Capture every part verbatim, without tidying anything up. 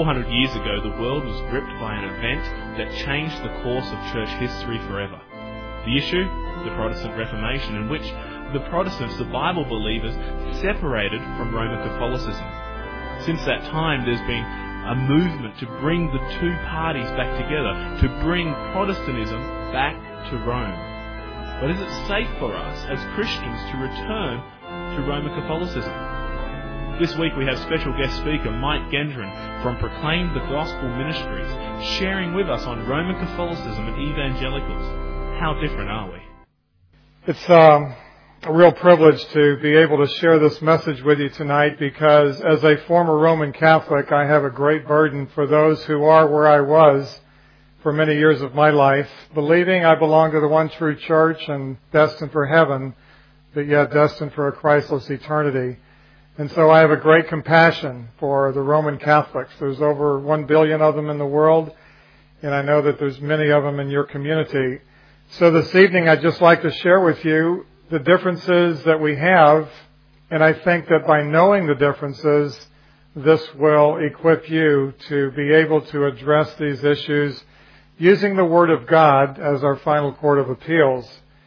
four hundred years ago, the world was gripped by an event that changed the course of church history forever. The issue? The Protestant Reformation, in which the Protestants, the Bible believers, separated from Roman Catholicism. Since that time, there's been a movement to bring the two parties back together, to bring Protestantism back to Rome. But is it safe for us as Christians to return to Roman Catholicism? This week we have special guest speaker Mike Gendron from Proclaim the Gospel Ministries, sharing with us on Roman Catholicism and evangelicals. How different are we? It's um, a real privilege to be able to share this message with you tonight, because as a former Roman Catholic, I have a great burden for those who are where I was for many years of my life, believing I belong to the one true church and destined for heaven, but yet destined for a Christless eternity. And so I have a great compassion for the Roman Catholics. There's over one billion of them in the world, and I know that there's many of them in your community. So this evening I'd just like to share with you the differences that we have, and I think that by knowing the differences, this will equip you to be able to address these issues using the Word of God as our final court of appeals.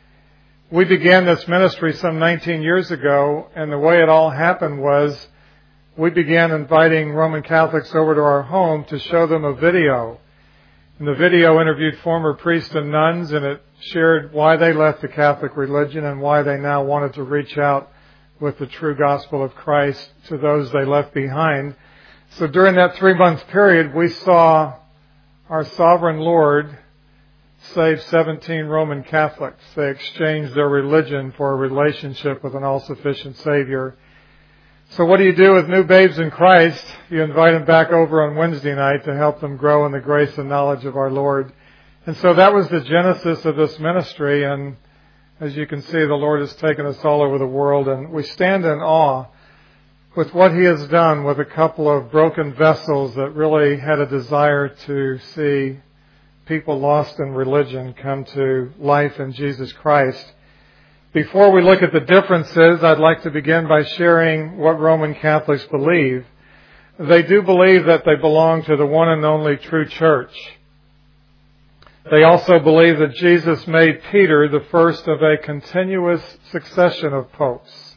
We began this ministry some nineteen years ago, and the way it all happened was we began inviting Roman Catholics over to our home to show them a video. And the video interviewed former priests and nuns, and it shared why they left the Catholic religion and why they now wanted to reach out with the true gospel of Christ to those they left behind. So during that three-month period, we saw our sovereign Lord save seventeen Roman Catholics. They exchanged their religion for a relationship with an all-sufficient Savior. So what do you do with new babes in Christ? You invite them back over on Wednesday night to help them grow in the grace and knowledge of our Lord. And so that was the genesis of this ministry. And as you can see, the Lord has taken us all over the world. And we stand in awe with what He has done with a couple of broken vessels that really had a desire to see people lost in religion come to life in Jesus Christ. Before we look at the differences, I'd like to begin by sharing what Roman Catholics believe. They do believe that they belong to the one and only true church. They also believe that Jesus made Peter the first of a continuous succession of popes.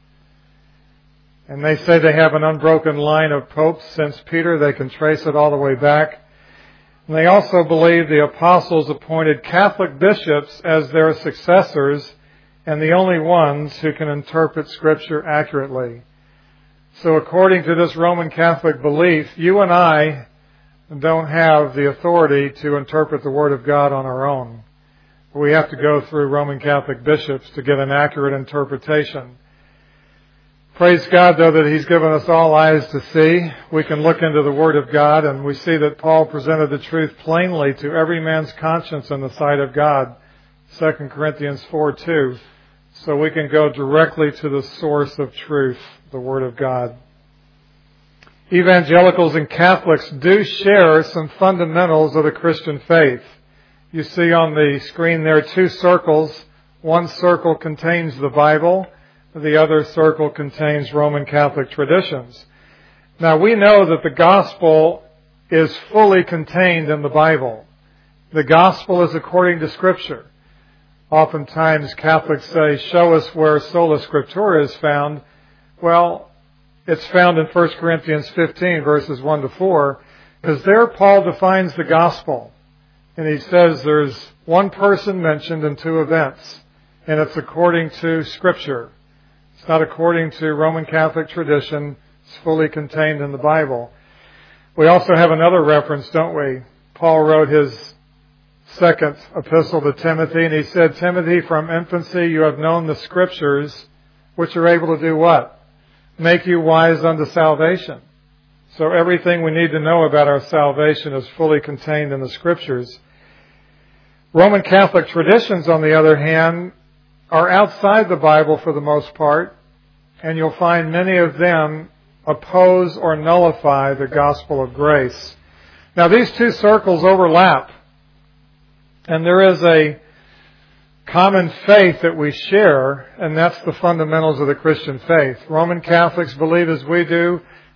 And they say they have an unbroken line of popes since Peter. They can trace it all the way back. And they also believe the apostles appointed Catholic bishops as their successors and the only ones who can interpret Scripture accurately. So according to this Roman Catholic belief, you and I don't have the authority to interpret the Word of God on our own. We have to go through Roman Catholic bishops to get an accurate interpretation. Praise God, though, that He's given us all eyes to see. We can look into the Word of God, and we see that Paul presented the truth plainly to every man's conscience in the sight of God. Second Corinthians four two. So we can go directly to the source of truth, the Word of God. Evangelicals and Catholics do share some fundamentals of the Christian faith. You see on the screen there two circles. One circle contains the Bible. The other circle contains Roman Catholic traditions. Now we know that the gospel is fully contained in the Bible. The gospel is according to Scripture. Oftentimes Catholics say, show us where sola scriptura is found. Well, it's found in First Corinthians fifteen, verses one to four, because there Paul defines the gospel. And he says there's one person mentioned in two events, and it's according to Scripture. It's not according to Roman Catholic tradition. It's fully contained in the Bible. We also have another reference, don't we? Paul wrote his second epistle to Timothy, and he said, Timothy, from infancy you have known the Scriptures, which are able to do what? Make you wise unto salvation. So everything we need to know about our salvation is fully contained in the Scriptures. Roman Catholic traditions, on the other hand, are outside the Bible for the most part, and you'll find many of them oppose or nullify the gospel of grace. Now these two circles overlap, and there is a common faith that we share, and that's the fundamentals of the Christian faith. Roman Catholics believe, as we do,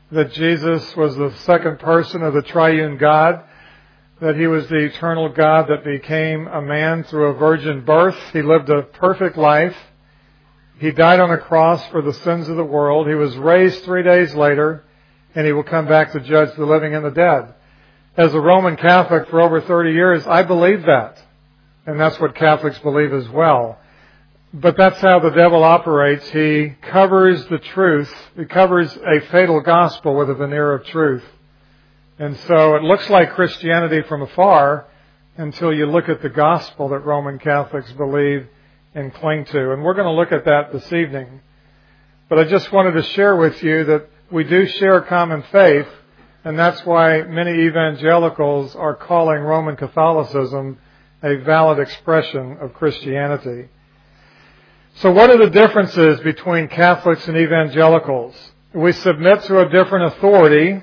that Jesus was the second person of the triune God, that He was the eternal God that became a man through a virgin birth. He lived a perfect life. He died on a cross for the sins of the world. He was raised three days later, and He will come back to judge the living and the dead. As a Roman Catholic for over thirty years, I believe that. And that's what Catholics believe as well. But that's how the devil operates. He covers the truth. He covers a fatal gospel with a veneer of truth. And so it looks like Christianity from afar until you look at the gospel that Roman Catholics believe and cling to. And we're going to look at that this evening. But I just wanted to share with you that we do share common faith, and that's why many evangelicals are calling Roman Catholicism a valid expression of Christianity. So what are the differences between Catholics and evangelicals? We submit to a different authority.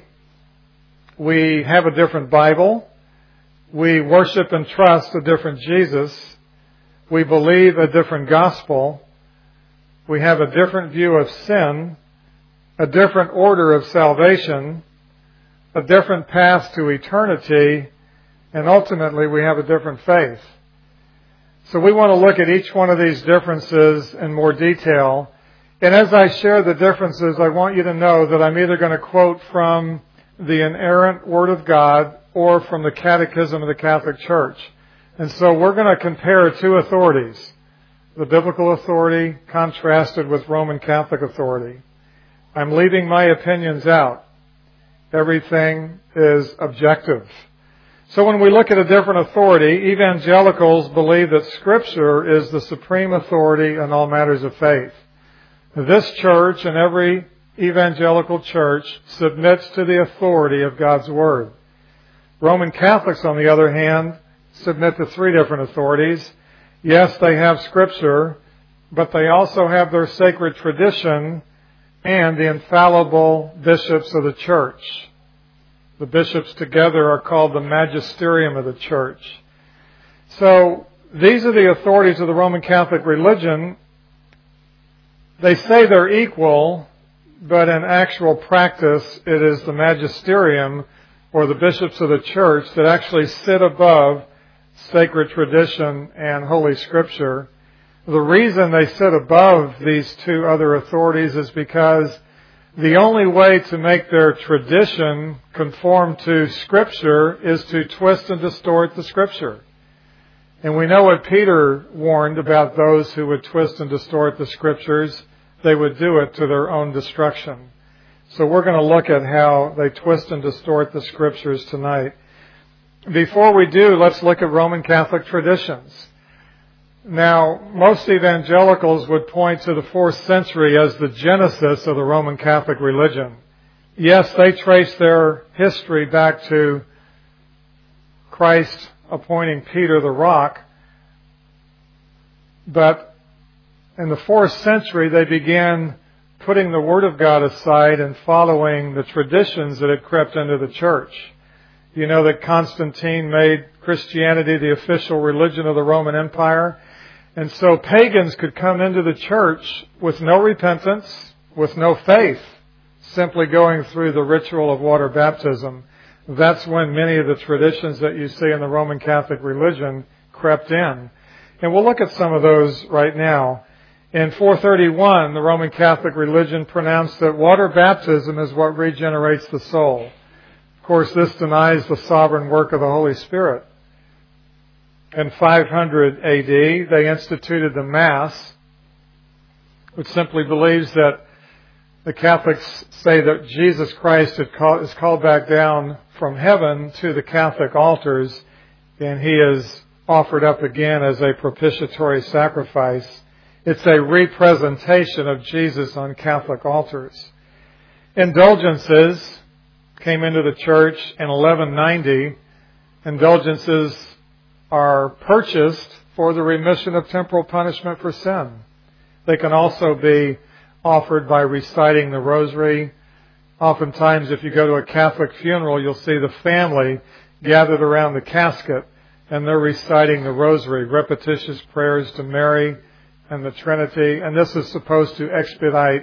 We have a different Bible. We worship and trust a different Jesus. We believe a different gospel. We have a different view of sin, a different order of salvation, a different path to eternity, and ultimately we have a different faith. So we want to look at each one of these differences in more detail. And as I share the differences, I want you to know that I'm either going to quote from the inerrant Word of God or from the Catechism of the Catholic Church. And so we're going to compare two authorities, the biblical authority contrasted with Roman Catholic authority. I'm leaving my opinions out. Everything is objective. So when we look at a different authority, evangelicals believe that Scripture is the supreme authority in all matters of faith. This church and every evangelical church submits to the authority of God's Word. Roman Catholics, on the other hand, submit to three different authorities. Yes, they have Scripture, but they also have their sacred tradition and the infallible bishops of the church. The bishops together are called the magisterium of the church. So these are the authorities of the Roman Catholic religion. They say they're equal, but in actual practice it is the magisterium or the bishops of the church that actually sit above sacred tradition and Holy Scripture. The reason they sit above these two other authorities is because the only way to make their tradition conform to Scripture is to twist and distort the Scripture. And we know what Peter warned about those who would twist and distort the Scriptures. They would do it to their own destruction. So we're going to look at how they twist and distort the Scriptures tonight. Before we do, let's look at Roman Catholic traditions. Now, most evangelicals would point to the fourth century as the genesis of the Roman Catholic religion. Yes, they trace their history back to Christ appointing Peter the rock, but in the fourth century they began putting the Word of God aside and following the traditions that had crept into the church. You know that Constantine made Christianity the official religion of the Roman Empire. And so pagans could come into the church with no repentance, with no faith, simply going through the ritual of water baptism. That's when many of the traditions that you see in the Roman Catholic religion crept in. And we'll look at some of those right now. In four thirty-one, the Roman Catholic religion pronounced that water baptism is what regenerates the soul. Of course, this denies the sovereign work of the Holy Spirit. In five hundred A D, they instituted the Mass, which simply believes that the Catholics say that Jesus Christ is called back down from heaven to the Catholic altars, and He is offered up again as a propitiatory sacrifice. It's a representation of Jesus on Catholic altars. Indulgences came into the church in eleven ninety. Indulgences are purchased for the remission of temporal punishment for sin. They can also be offered by reciting the rosary. Oftentimes, if you go to a Catholic funeral, you'll see the family gathered around the casket, and they're reciting the rosary, repetitious prayers to Mary and the Trinity. And this is supposed to expedite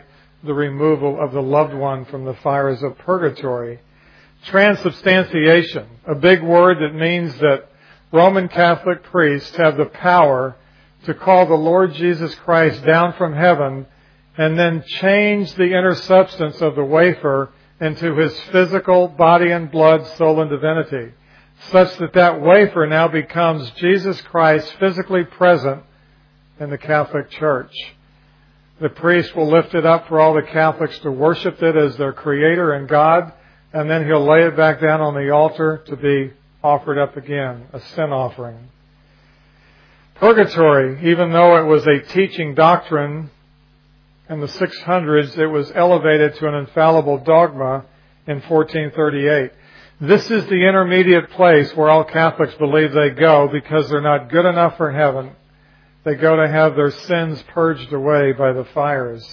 the removal of the loved one from the fires of purgatory. Transubstantiation, a big word that means that Roman Catholic priests have the power to call the Lord Jesus Christ down from heaven and then change the inner substance of the wafer into his physical body and blood, soul and divinity, such that that wafer now becomes Jesus Christ physically present in the Catholic Church. The priest will lift it up for all the Catholics to worship it as their Creator and God, and then he'll lay it back down on the altar to be offered up again, a sin offering. Purgatory, even though it was a teaching doctrine in the six hundreds, it was elevated to an infallible dogma in fourteen thirty-eight. This is the intermediate place where all Catholics believe they go because they're not good enough for heaven. They go to have their sins purged away by the fires.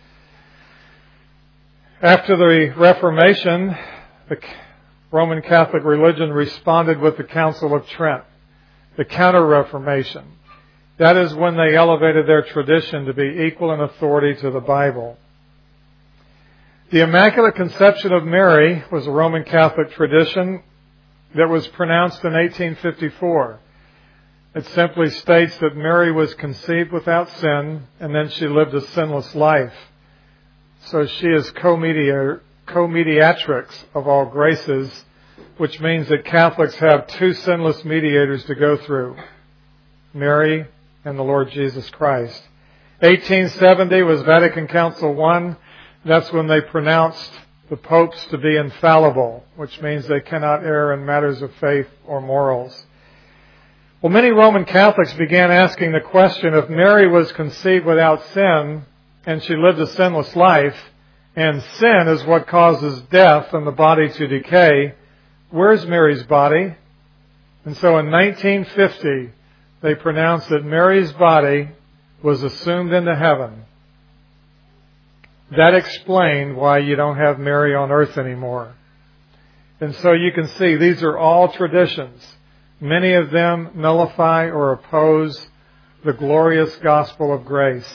After the Reformation, the Roman Catholic religion responded with the Council of Trent, the Counter-Reformation. That is when they elevated their tradition to be equal in authority to the Bible. The Immaculate Conception of Mary was a Roman Catholic tradition that was pronounced in eighteen fifty-four. It simply states that Mary was conceived without sin, and then she lived a sinless life. So she is co-mediator, co-mediatrix of all graces, which means that Catholics have two sinless mediators to go through, Mary and the Lord Jesus Christ. eighteen seventy was Vatican Council one. That's when they pronounced the popes to be infallible, which means they cannot err in matters of faith or morals. Well, many Roman Catholics began asking the question, if Mary was conceived without sin and she lived a sinless life, and sin is what causes death and the body to decay, where's Mary's body? And so in nineteen fifty, they pronounced that Mary's body was assumed into heaven. That explained why you don't have Mary on earth anymore. And so you can see these are all traditions. Many of them nullify or oppose the glorious gospel of grace.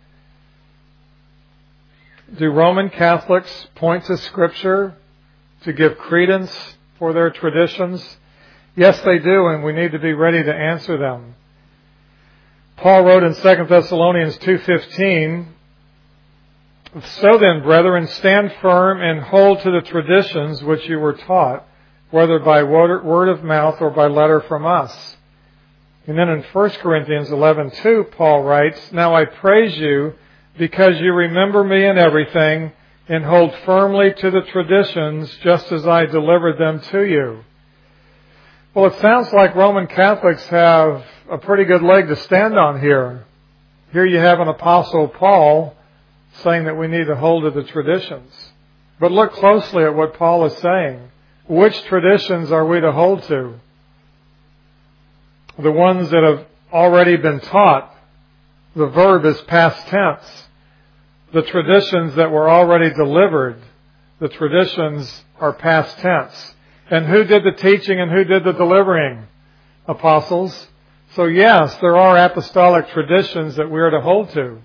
Do Roman Catholics point to Scripture to give credence for their traditions? Yes, they do, and we need to be ready to answer them. Paul wrote in Second Thessalonians two fifteen, "So then, brethren, stand firm and hold to the traditions which you were taught, whether by word of mouth or by letter from us." And then in First Corinthians eleven two, Paul writes, "Now I praise you because you remember me in everything and hold firmly to the traditions just as I delivered them to you." Well, it sounds like Roman Catholics have a pretty good leg to stand on here. Here you have an Apostle Paul saying that we need to hold to the traditions. But look closely at what Paul is saying. Which traditions are we to hold to? The ones that have already been taught. The verb is past tense. The traditions that were already delivered. The traditions are past tense. And who did the teaching and who did the delivering? Apostles. So yes, there are apostolic traditions that we are to hold to.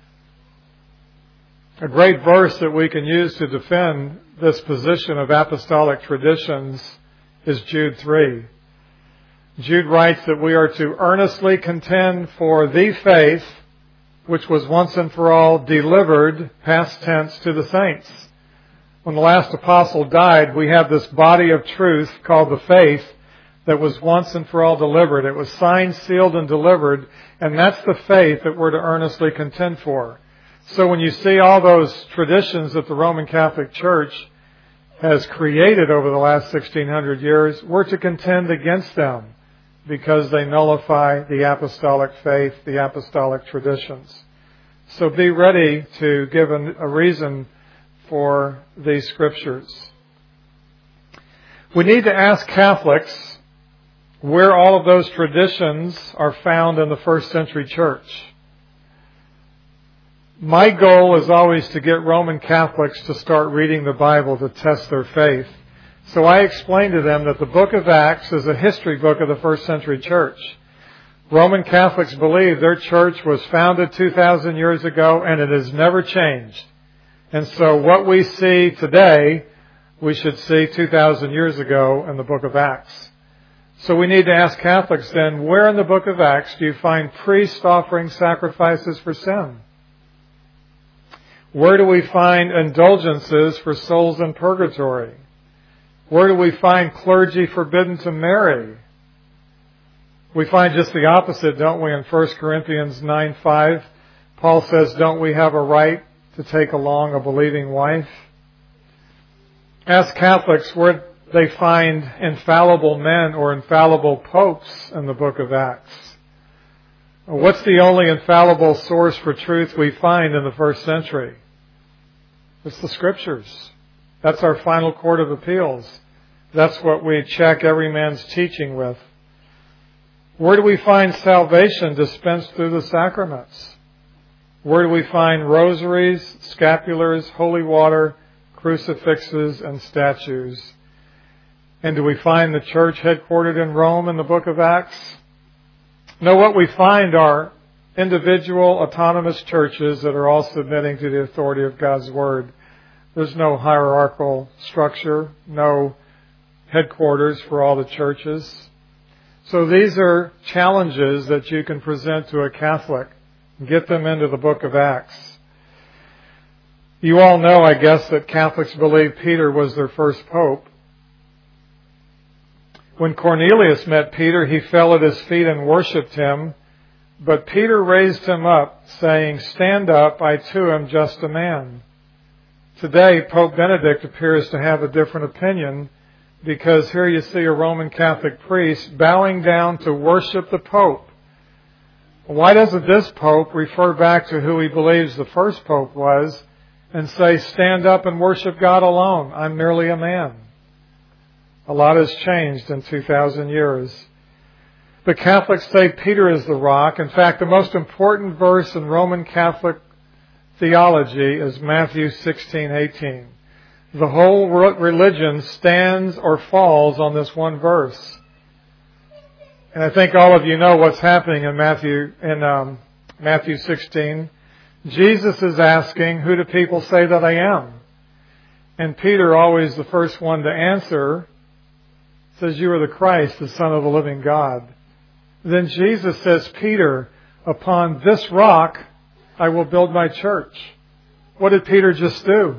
A great verse that we can use to defend this position of apostolic traditions is Jude three. Jude writes that we are to earnestly contend for the faith which was once and for all delivered, past tense, to the saints. When the last apostle died, we have this body of truth called the faith that was once and for all delivered. It was signed, sealed, and delivered, and that's the faith that we're to earnestly contend for. So when you see all those traditions that the Roman Catholic Church has created over the last sixteen hundred years, we're to contend against them because they nullify the apostolic faith, the apostolic traditions. So be ready to give a reason for these scriptures. We need to ask Catholics where all of those traditions are found in the first century church. My goal is always to get Roman Catholics to start reading the Bible to test their faith. So I explained to them that the book of Acts is a history book of the first century church. Roman Catholics believe their church was founded two thousand years ago and it has never changed. And so what we see today, we should see two thousand years ago in the book of Acts. So we need to ask Catholics then, where in the book of Acts do you find priests offering sacrifices for sin? Where do we find indulgences for souls in purgatory? Where do we find clergy forbidden to marry? We find just the opposite, don't we, in First Corinthians nine five. Paul says, don't we have a right to take along a believing wife? Ask Catholics where they find infallible men or infallible popes in the book of Acts. What's the only infallible source for truth we find in the first century? It's the Scriptures. That's our final court of appeals. That's what we check every man's teaching with. Where do we find salvation dispensed through the sacraments? Where do we find rosaries, scapulars, holy water, crucifixes, and statues? And do we find the church headquartered in Rome in the book of Acts? No, what we find are individual autonomous churches that are all submitting to the authority of God's Word. There's no hierarchical structure, no headquarters for all the churches. So these are challenges that you can present to a Catholic. Get them into the book of Acts. You all know, I guess, that Catholics believe Peter was their first pope. When Cornelius met Peter, he fell at his feet and worshipped him. But Peter raised him up, saying, "Stand up, I too am just a man." Today, Pope Benedict appears to have a different opinion, because here you see a Roman Catholic priest bowing down to worship the Pope. Why doesn't this Pope refer back to who he believes the first Pope was and say, "Stand up and worship God alone. I'm merely a man"? A lot has changed in two thousand years. The Catholics say Peter is the rock. In fact, the most important verse in Roman Catholic theology is Matthew sixteen eighteen. The whole religion stands or falls on this one verse. And I think all of you know what's happening in Matthew in um, Matthew sixteen. Jesus is asking, "Who do people say that I am?" And Peter, always the first one to answer, says, "You are the Christ, the Son of the living God." Then Jesus says, "Peter, upon this rock I will build my church." What did Peter just do?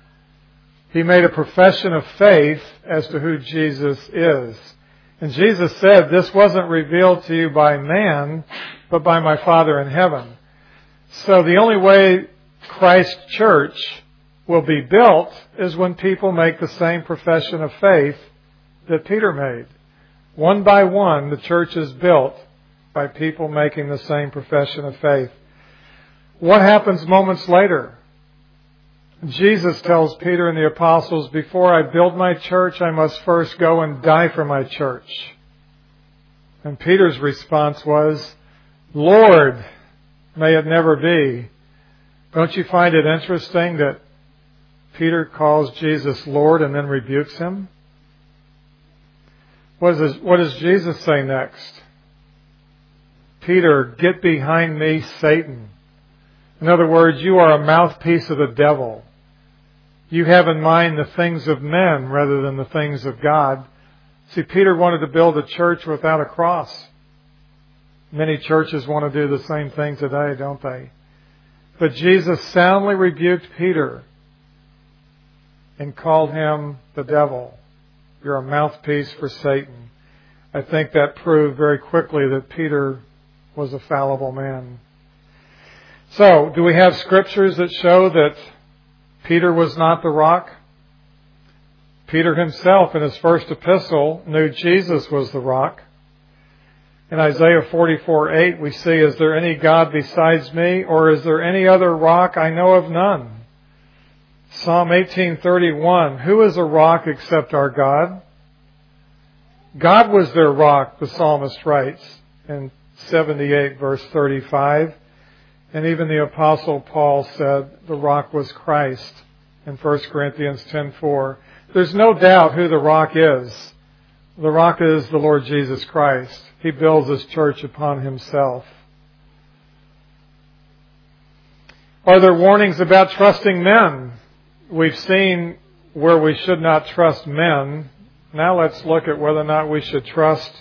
He made a profession of faith as to who Jesus is. And Jesus said, "This wasn't revealed to you by man, but by my Father in heaven." So the only way Christ's church will be built is when people make the same profession of faith that Peter made. One by one, the church is built by people making the same profession of faith. What happens moments later? Jesus tells Peter and the apostles, "Before I build my church, I must first go and die for my church." And Peter's response was, "Lord, may it never be." Don't you find it interesting that Peter calls Jesus Lord and then rebukes him? What does, what does Jesus say next? "Peter, get behind me, Satan." In other words, you are a mouthpiece of the devil. You have in mind the things of men rather than the things of God. See, Peter wanted to build a church without a cross. Many churches want to do the same thing today, don't they? But Jesus soundly rebuked Peter and called him the devil. You're a mouthpiece for Satan. I think that proved very quickly that Peter was a fallible man. So, do we have scriptures that show that Peter was not the rock? Peter himself, in his first epistle, knew Jesus was the rock. In Isaiah forty-four eight, we see, "Is there any God besides me, or is there any other rock? I know of none." Psalm eighteen thirty-one, "Who is a rock except our God?" God was their rock, the psalmist writes in seventy-eight verse thirty-five. And even the Apostle Paul said the rock was Christ in First Corinthians ten four. There's no doubt who the rock is. The rock is the Lord Jesus Christ. He builds His church upon Himself. Are there warnings about trusting men? we've seen where we should not trust men. Now let's look at whether or not we should trust.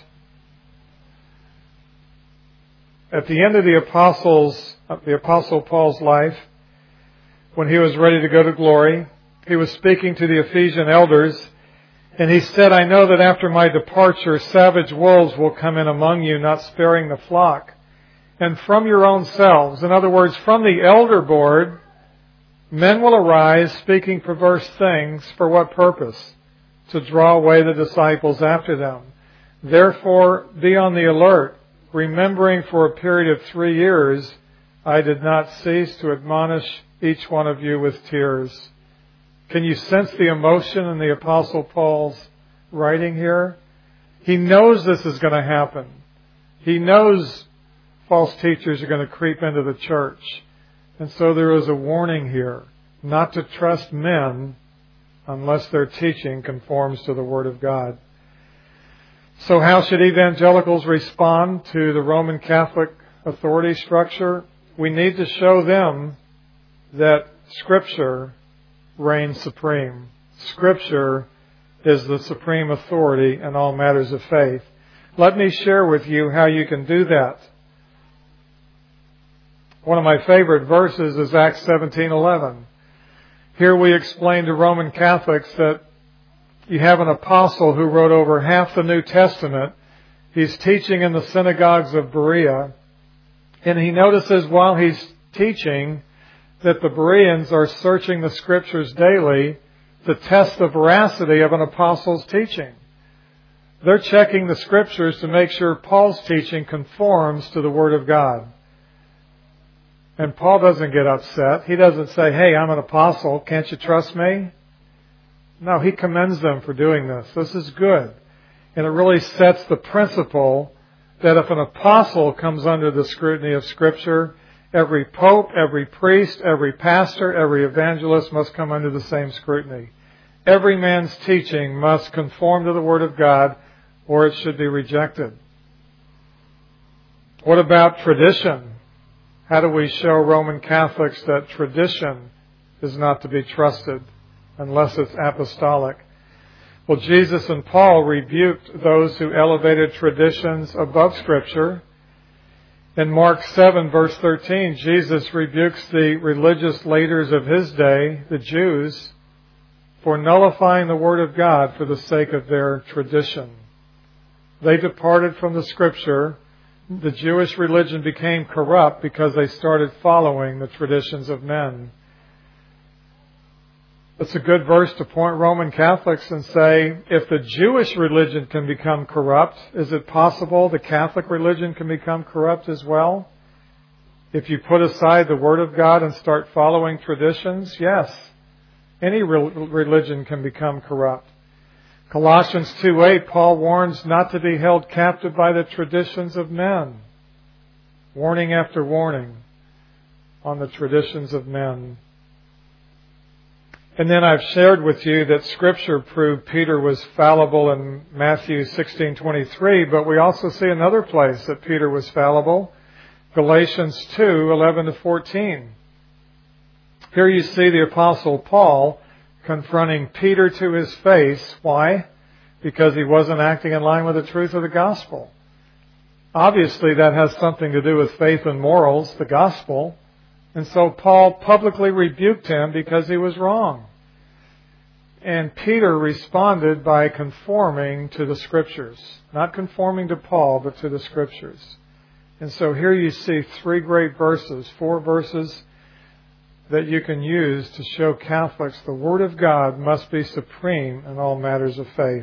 At the end of the apostles, the Apostle Paul's life, when he was ready to go to glory, he was speaking to the Ephesian elders, and he said, I know that after my departure, savage wolves will come in among you, not sparing the flock. And from your own selves, in other words, from the elder board, men will arise speaking perverse things. For what purpose? To draw away the disciples after them. Therefore, be on the alert, remembering for a period of three years, I did not cease to admonish each one of you with tears. Can you sense the emotion in the Apostle Paul's writing here? He knows this is going to happen. He knows false teachers are going to creep into the church. And so there is a warning here, not to trust men unless their teaching conforms to the Word of God. So how should evangelicals respond to the Roman Catholic authority structure? We need to show them that Scripture reigns supreme. Scripture is the supreme authority in all matters of faith. Let me share with you how you can do that. One of my favorite verses is Acts seventeen eleven. Here we explain to Roman Catholics that you have an apostle who wrote over half the New Testament. He's teaching in the synagogues of Berea, and he notices while he's teaching that the Bereans are searching the Scriptures daily to test the veracity of an apostle's teaching. They're checking the Scriptures to make sure Paul's teaching conforms to the Word of God. And Paul doesn't get upset. He doesn't say, hey, I'm an apostle, can't you trust me? No, he commends them for doing this. This is good. And it really sets the principle that if an apostle comes under the scrutiny of Scripture, every pope, every priest, every pastor, every evangelist must come under the same scrutiny. Every man's teaching must conform to the Word of God, or it should be rejected. What about tradition? How do we show Roman Catholics that tradition is not to be trusted unless it's apostolic? Well, Jesus and Paul rebuked those who elevated traditions above Scripture. In Mark seven, verse thirteen, Jesus rebukes the religious leaders of his day, the Jews, for nullifying the Word of God for the sake of their tradition. They departed from the Scripture. The Jewish religion became corrupt because they started following the traditions of men. It's a good verse to point Roman Catholics and say, if the Jewish religion can become corrupt, is it possible the Catholic religion can become corrupt as well? If you put aside the Word of God and start following traditions, yes, any religion can become corrupt. Colossians two eight, Paul warns not to be held captive by the traditions of men. Warning after warning on the traditions of men. And then I've shared with you that Scripture proved Peter was fallible in Matthew sixteen twenty-three, but we also see another place that Peter was fallible, Galatians two eleven to fourteen. Here you see the Apostle Paul confronting Peter to his face. Why? Because he wasn't acting in line with the truth of the gospel. Obviously, that has something to do with faith and morals, the gospel. And so Paul publicly rebuked him because he was wrong. And Peter responded by conforming to the Scriptures. Not conforming to Paul, but to the Scriptures. And so here you see three great verses, four verses that you can use to show Catholics the Word of God must be supreme in all matters of faith.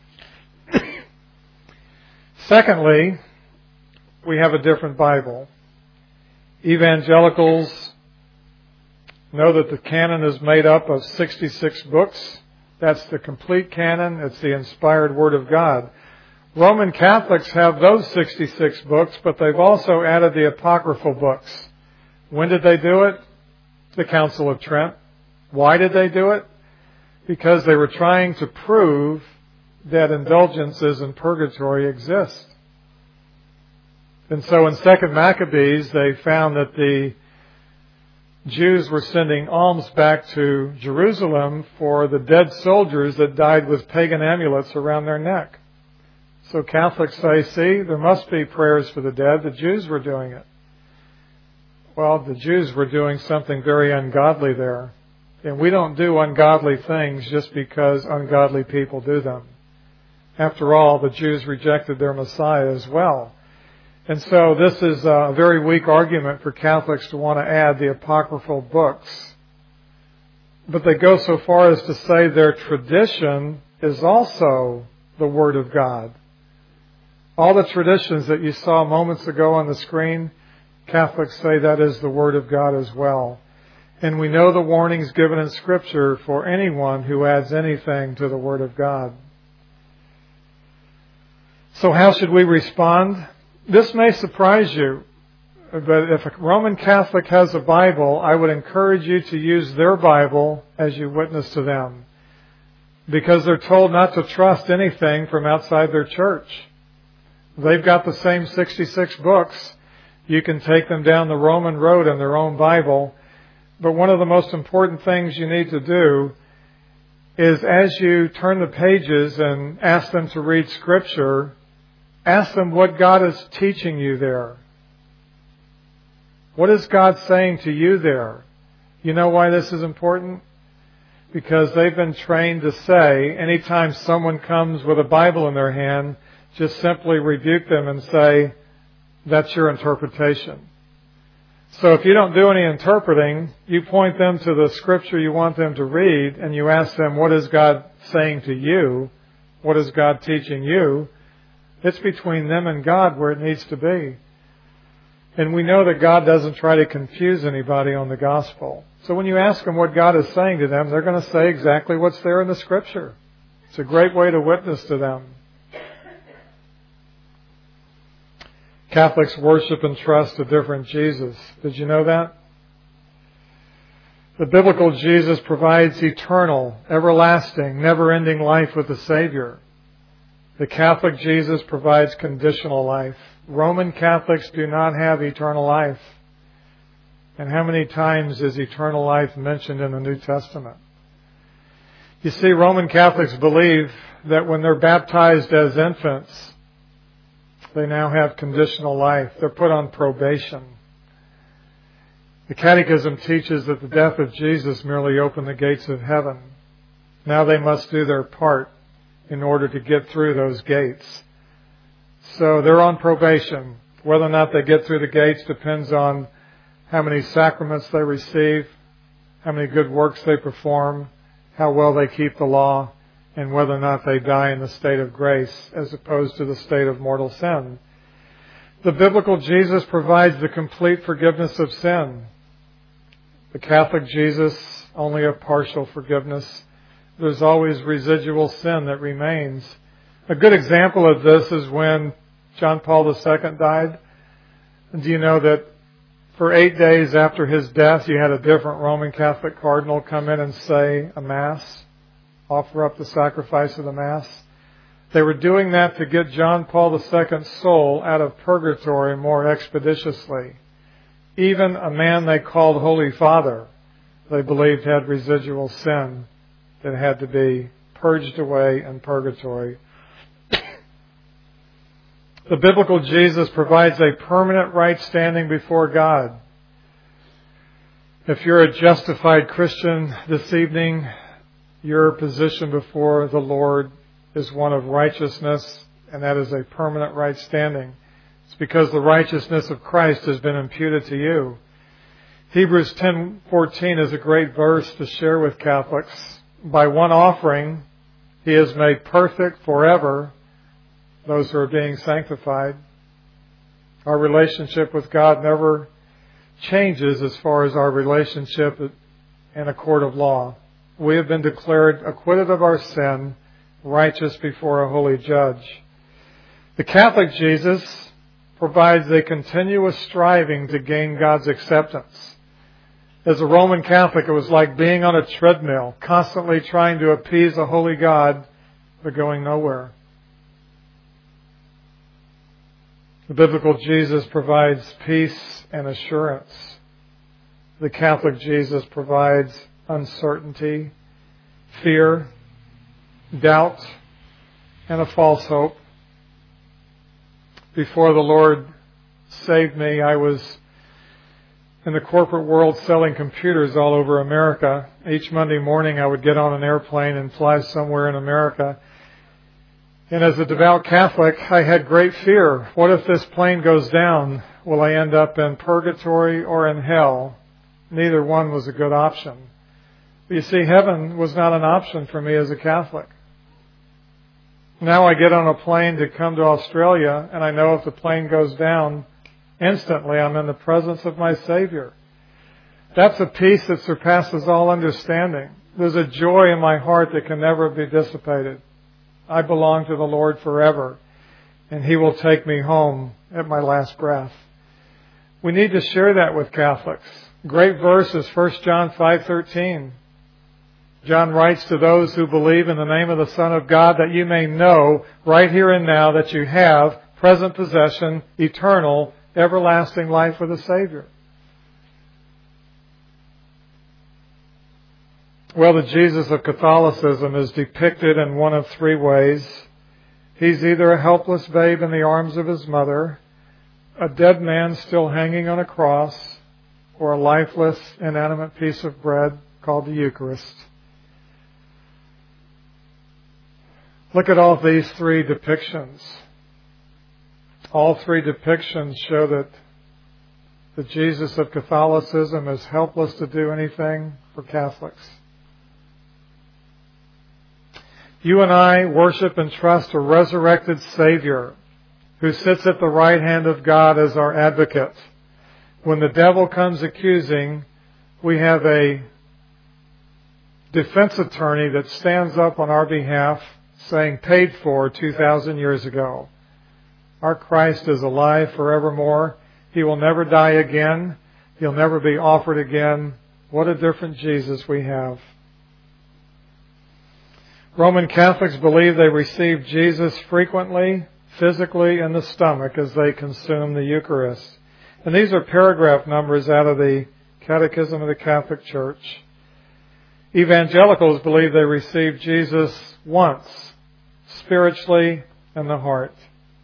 Secondly, we have a different Bible. Evangelicals know that the canon is made up of sixty-six books. That's the complete canon. It's the inspired Word of God. Roman Catholics have those sixty-six books, but they've also added the apocryphal books. When did they do it? The Council of Trent. Why did they do it? Because they were trying to prove that indulgences in purgatory exist. And so in Second Maccabees, they found that the Jews were sending alms back to Jerusalem for the dead soldiers that died with pagan amulets around their neck. So Catholics say, see, there must be prayers for the dead. The Jews were doing it. Well, the Jews were doing something very ungodly there. And we don't do ungodly things just because ungodly people do them. After all, the Jews rejected their Messiah as well. And so this is a very weak argument for Catholics to want to add the apocryphal books. But they go so far as to say their tradition is also the Word of God. All the traditions that you saw moments ago on the screen, Catholics say that is the Word of God as well. And we know the warnings given in Scripture for anyone who adds anything to the Word of God. So how should we respond? This may surprise you, but if a Roman Catholic has a Bible, I would encourage you to use their Bible as you witness to them, because they're told not to trust anything from outside their church. They've got the same sixty-six books. You can take them down the Roman road in their own Bible, but one of the most important things you need to do is, as you turn the pages and ask them to read Scripture, ask them what God is teaching you there. What is God saying to you there? You know why this is important? Because they've been trained to say, anytime someone comes with a Bible in their hand, just simply rebuke them and say, that's your interpretation. So if you don't do any interpreting, you point them to the Scripture you want them to read, and you ask them, what is God saying to you? What is God teaching you? It's between them and God where it needs to be. And we know that God doesn't try to confuse anybody on the gospel. So when you ask them what God is saying to them, they're going to say exactly what's there in the Scripture. It's a great way to witness to them. Catholics worship and trust a different Jesus. Did you know that? The biblical Jesus provides eternal, everlasting, never-ending life with the Savior. The Catholic Jesus provides conditional life. Roman Catholics do not have eternal life. And how many times is eternal life mentioned in the New Testament? You see, Roman Catholics believe that when they're baptized as infants, they now have conditional life. They're put on probation. The Catechism teaches that the death of Jesus merely opened the gates of heaven. Now they must do their part in order to get through those gates. So they're on probation. Whether or not they get through the gates depends on how many sacraments they receive, how many good works they perform, how well they keep the law, and whether or not they die in the state of grace as opposed to the state of mortal sin. The biblical Jesus provides the complete forgiveness of sin. The Catholic Jesus, only a partial forgiveness. There's always residual sin that remains. A good example of this is when John Paul the Second died. Do you know that for eight days after his death, you had a different Roman Catholic cardinal come in and say a Mass, offer up the sacrifice of the Mass? They were doing that to get John Paul the Second's soul out of purgatory more expeditiously. Even a man they called Holy Father, they believed had residual sin that had to be purged away in purgatory. The biblical Jesus provides a permanent right standing before God. If you're a justified Christian this evening, your position before the Lord is one of righteousness, and that is a permanent right standing. It's because the righteousness of Christ has been imputed to you. Hebrews ten fourteen is a great verse to share with Catholics. By one offering, He has made perfect forever those who are being sanctified. Our relationship with God never changes as far as our relationship in a court of law. We have been declared acquitted of our sin, righteous before a holy judge. The Catholic Jesus provides a continuous striving to gain God's acceptance. As a Roman Catholic, it was like being on a treadmill, constantly trying to appease a holy God, but going nowhere. The biblical Jesus provides peace and assurance. the Catholic Jesus provides uncertainty, fear, doubt, and a false hope. Before the Lord saved me, I was in the corporate world selling computers all over America. Each Monday morning I would get on an airplane and fly somewhere in America. And as a devout Catholic, I had great fear. What if this plane goes down? Will I end up in purgatory or in hell? Neither one was a good option. But you see, heaven was not an option for me as a Catholic. Now I get on a plane to come to Australia, and I know if the plane goes down, instantly I'm in the presence of my Savior. That's a peace that surpasses all understanding. There's a joy in my heart that can never be dissipated. I belong to the Lord forever, and He will take me home at my last breath. We need to share that with Catholics. Great verse is First John five thirteen. John writes to those who believe in the name of the Son of God that you may know right here and now that you have present possession, eternal, everlasting life with the Savior. Well, the Jesus of Catholicism is depicted in one of three ways. He's either a helpless babe in the arms of his mother, a dead man still hanging on a cross, or a lifeless, inanimate piece of bread called the Eucharist. Look at all these three depictions. All three depictions show that the Jesus of Catholicism is helpless to do anything for Catholics. You and I worship and trust a resurrected Savior who sits at the right hand of God as our advocate. When the devil comes accusing, we have a defense attorney that stands up on our behalf saying paid for two thousand years ago. Our Christ is alive forevermore. He will never die again. He'll never be offered again. What a different Jesus we have. Roman Catholics believe they receive Jesus frequently, physically, in the stomach as they consume the Eucharist. And these are paragraph numbers out of the Catechism of the Catholic Church. Evangelicals believe they receive Jesus once, spiritually, in the heart.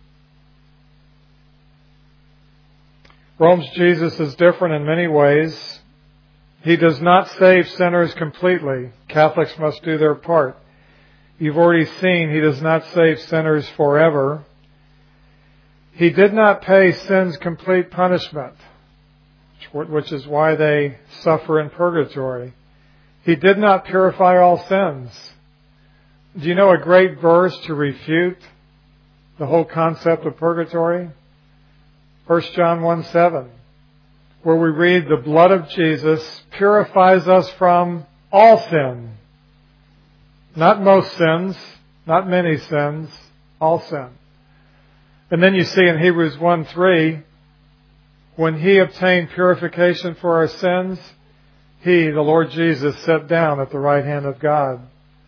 Rome's Jesus is different in many ways. He does not save sinners completely. Catholics must do their part. You've already seen He does not save sinners forever. He did not pay sin's complete punishment, which is why they suffer in purgatory. He did not purify all sins. Do you know a great verse to refute the whole concept of purgatory? First John one seven, where we read, the blood of Jesus purifies us from all sin. Not most sins, not many sins, all sin. And then you see in Hebrews one three, when He obtained purification for our sins, He, the Lord Jesus, sat down at the right hand of God.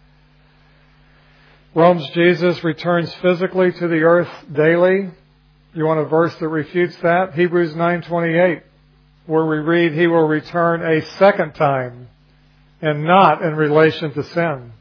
Rome's Jesus returns physically to the earth daily. You want a verse that refutes that? Hebrews nine twenty-eight, where we read, He will return a second time, and not in relation to sin.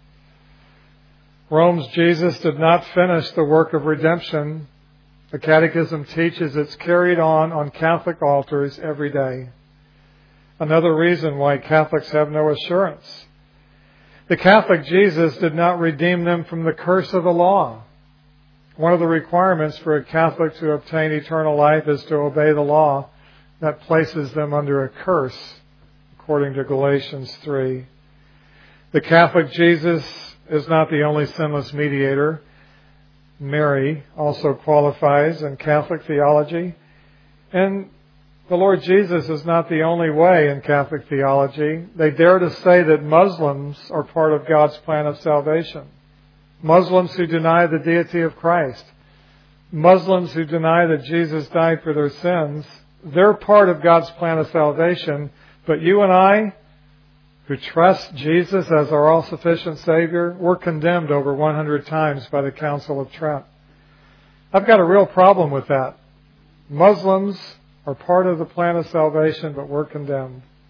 Rome's Jesus did not finish the work of redemption. The Catechism teaches it's carried on on Catholic altars every day. Another reason why Catholics have no assurance. The Catholic Jesus did not redeem them from the curse of the law. One of the requirements for a Catholic to obtain eternal life is to obey the law. That places them under a curse, according to Galatians three. The Catholic Jesus is not the only sinless mediator. Mary also qualifies in Catholic theology. And the Lord Jesus is not the only way in Catholic theology. They dare to say that Muslims are part of God's plan of salvation. Muslims who deny the deity of Christ. Muslims who deny that Jesus died for their sins. They're part of God's plan of salvation. But you and I, who trust Jesus as our all-sufficient Savior, we're condemned over one hundred times by the Council of Trent. I've got a real problem with that. Muslims are part of the plan of salvation, but we're condemned.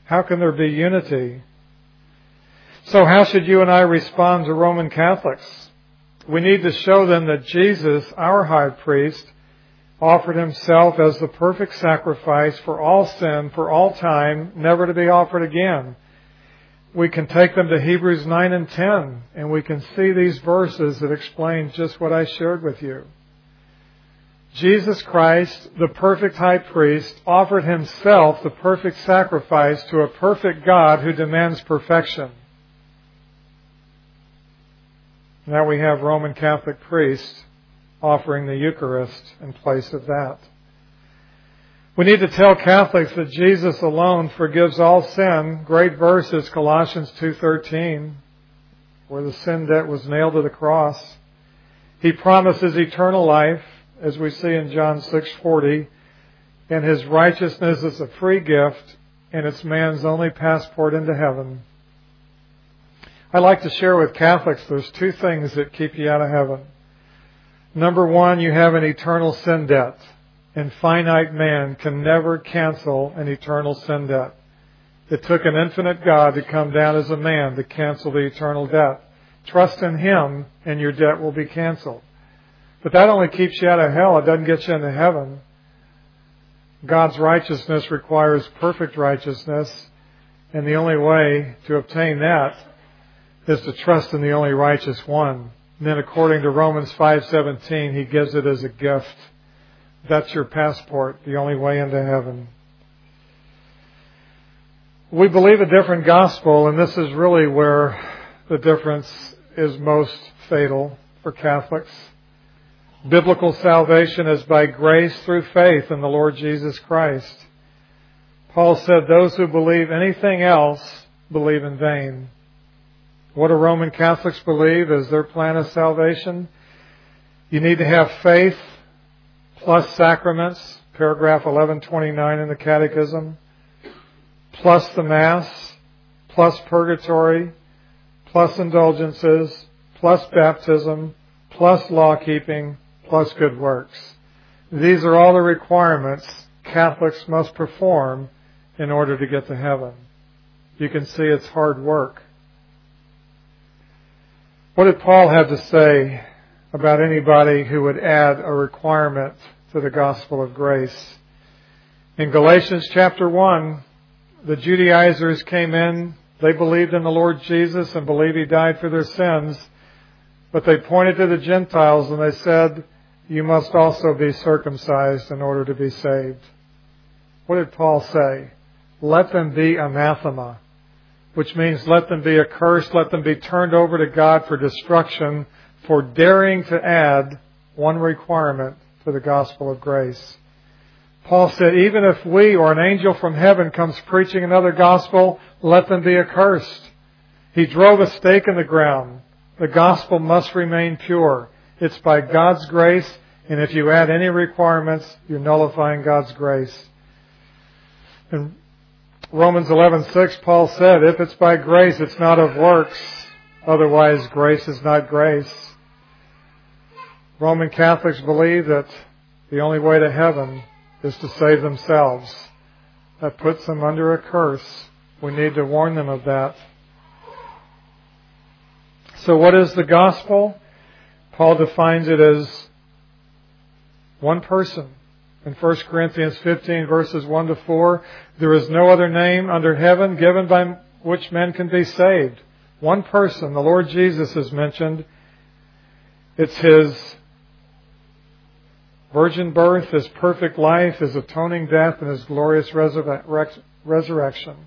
How can there be unity? So how should you and I respond to Roman Catholics? We need to show them that Jesus, our high priest, offered himself as the perfect sacrifice for all sin, for all time, never to be offered again. We can take them to Hebrews nine and ten, and we can see these verses that explain just what I shared with you. Jesus Christ, the perfect high priest, offered himself the perfect sacrifice to a perfect God who demands perfection. Now we have Roman Catholic priests offering the Eucharist in place of that. We need to tell Catholics that Jesus alone forgives all sin. Great verse is Colossians two thirteen, where the sin debt was nailed to the cross. He promises eternal life, as we see in John six forty, and his righteousness is a free gift, and it's man's only passport into heaven. I like to share with Catholics there's two things that keep you out of heaven. Number one, you have an eternal sin debt, and finite man can never cancel an eternal sin debt. It took an infinite God to come down as a man to cancel the eternal debt. Trust in him, and your debt will be canceled. But that only keeps you out of hell. It doesn't get you into heaven. God's righteousness requires perfect righteousness, and the only way to obtain that is to trust in the only righteous one. And then according to Romans five seventeen, he gives it as a gift. That's your passport, the only way into heaven. We believe a different gospel, and this is really where the difference is most fatal for Catholics. Biblical salvation is by grace through faith in the Lord Jesus Christ. Paul said those who believe anything else believe in vain. What do Roman Catholics believe is their plan of salvation? You need to have faith plus sacraments, paragraph eleven twenty-nine in the Catechism, plus the Mass, plus purgatory, plus indulgences, plus baptism, plus law-keeping, plus good works. These are all the requirements Catholics must perform in order to get to heaven. You can see it's hard work. What did Paul have to say about anybody who would add a requirement to the gospel of grace? In Galatians chapter one, the Judaizers came in. They believed in the Lord Jesus and believed he died for their sins. But they pointed to the Gentiles and they said, you must also be circumcised in order to be saved. What did Paul say? Let them be anathema, which means let them be accursed, let them be turned over to God for destruction for daring to add one requirement to the gospel of grace. Paul said, even if we or an angel from heaven comes preaching another gospel, let them be accursed. He drove a stake in the ground. The gospel must remain pure. It's by God's grace, and if you add any requirements, you're nullifying God's grace. In Romans eleven six, Paul said, if it's by grace, it's not of works. Otherwise, grace is not grace. Roman Catholics believe that the only way to heaven is to save themselves. That puts them under a curse. We need to warn them of that. So what is the gospel? Paul defines it as one person. In First Corinthians fifteen, verses one to four, there is no other name under heaven given by which men can be saved. One person, the Lord Jesus, is mentioned. It's his virgin birth, his perfect life, his atoning death, and his glorious resurre- resurrection.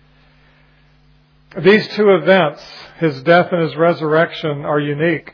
These two events, his death and his resurrection, are unique.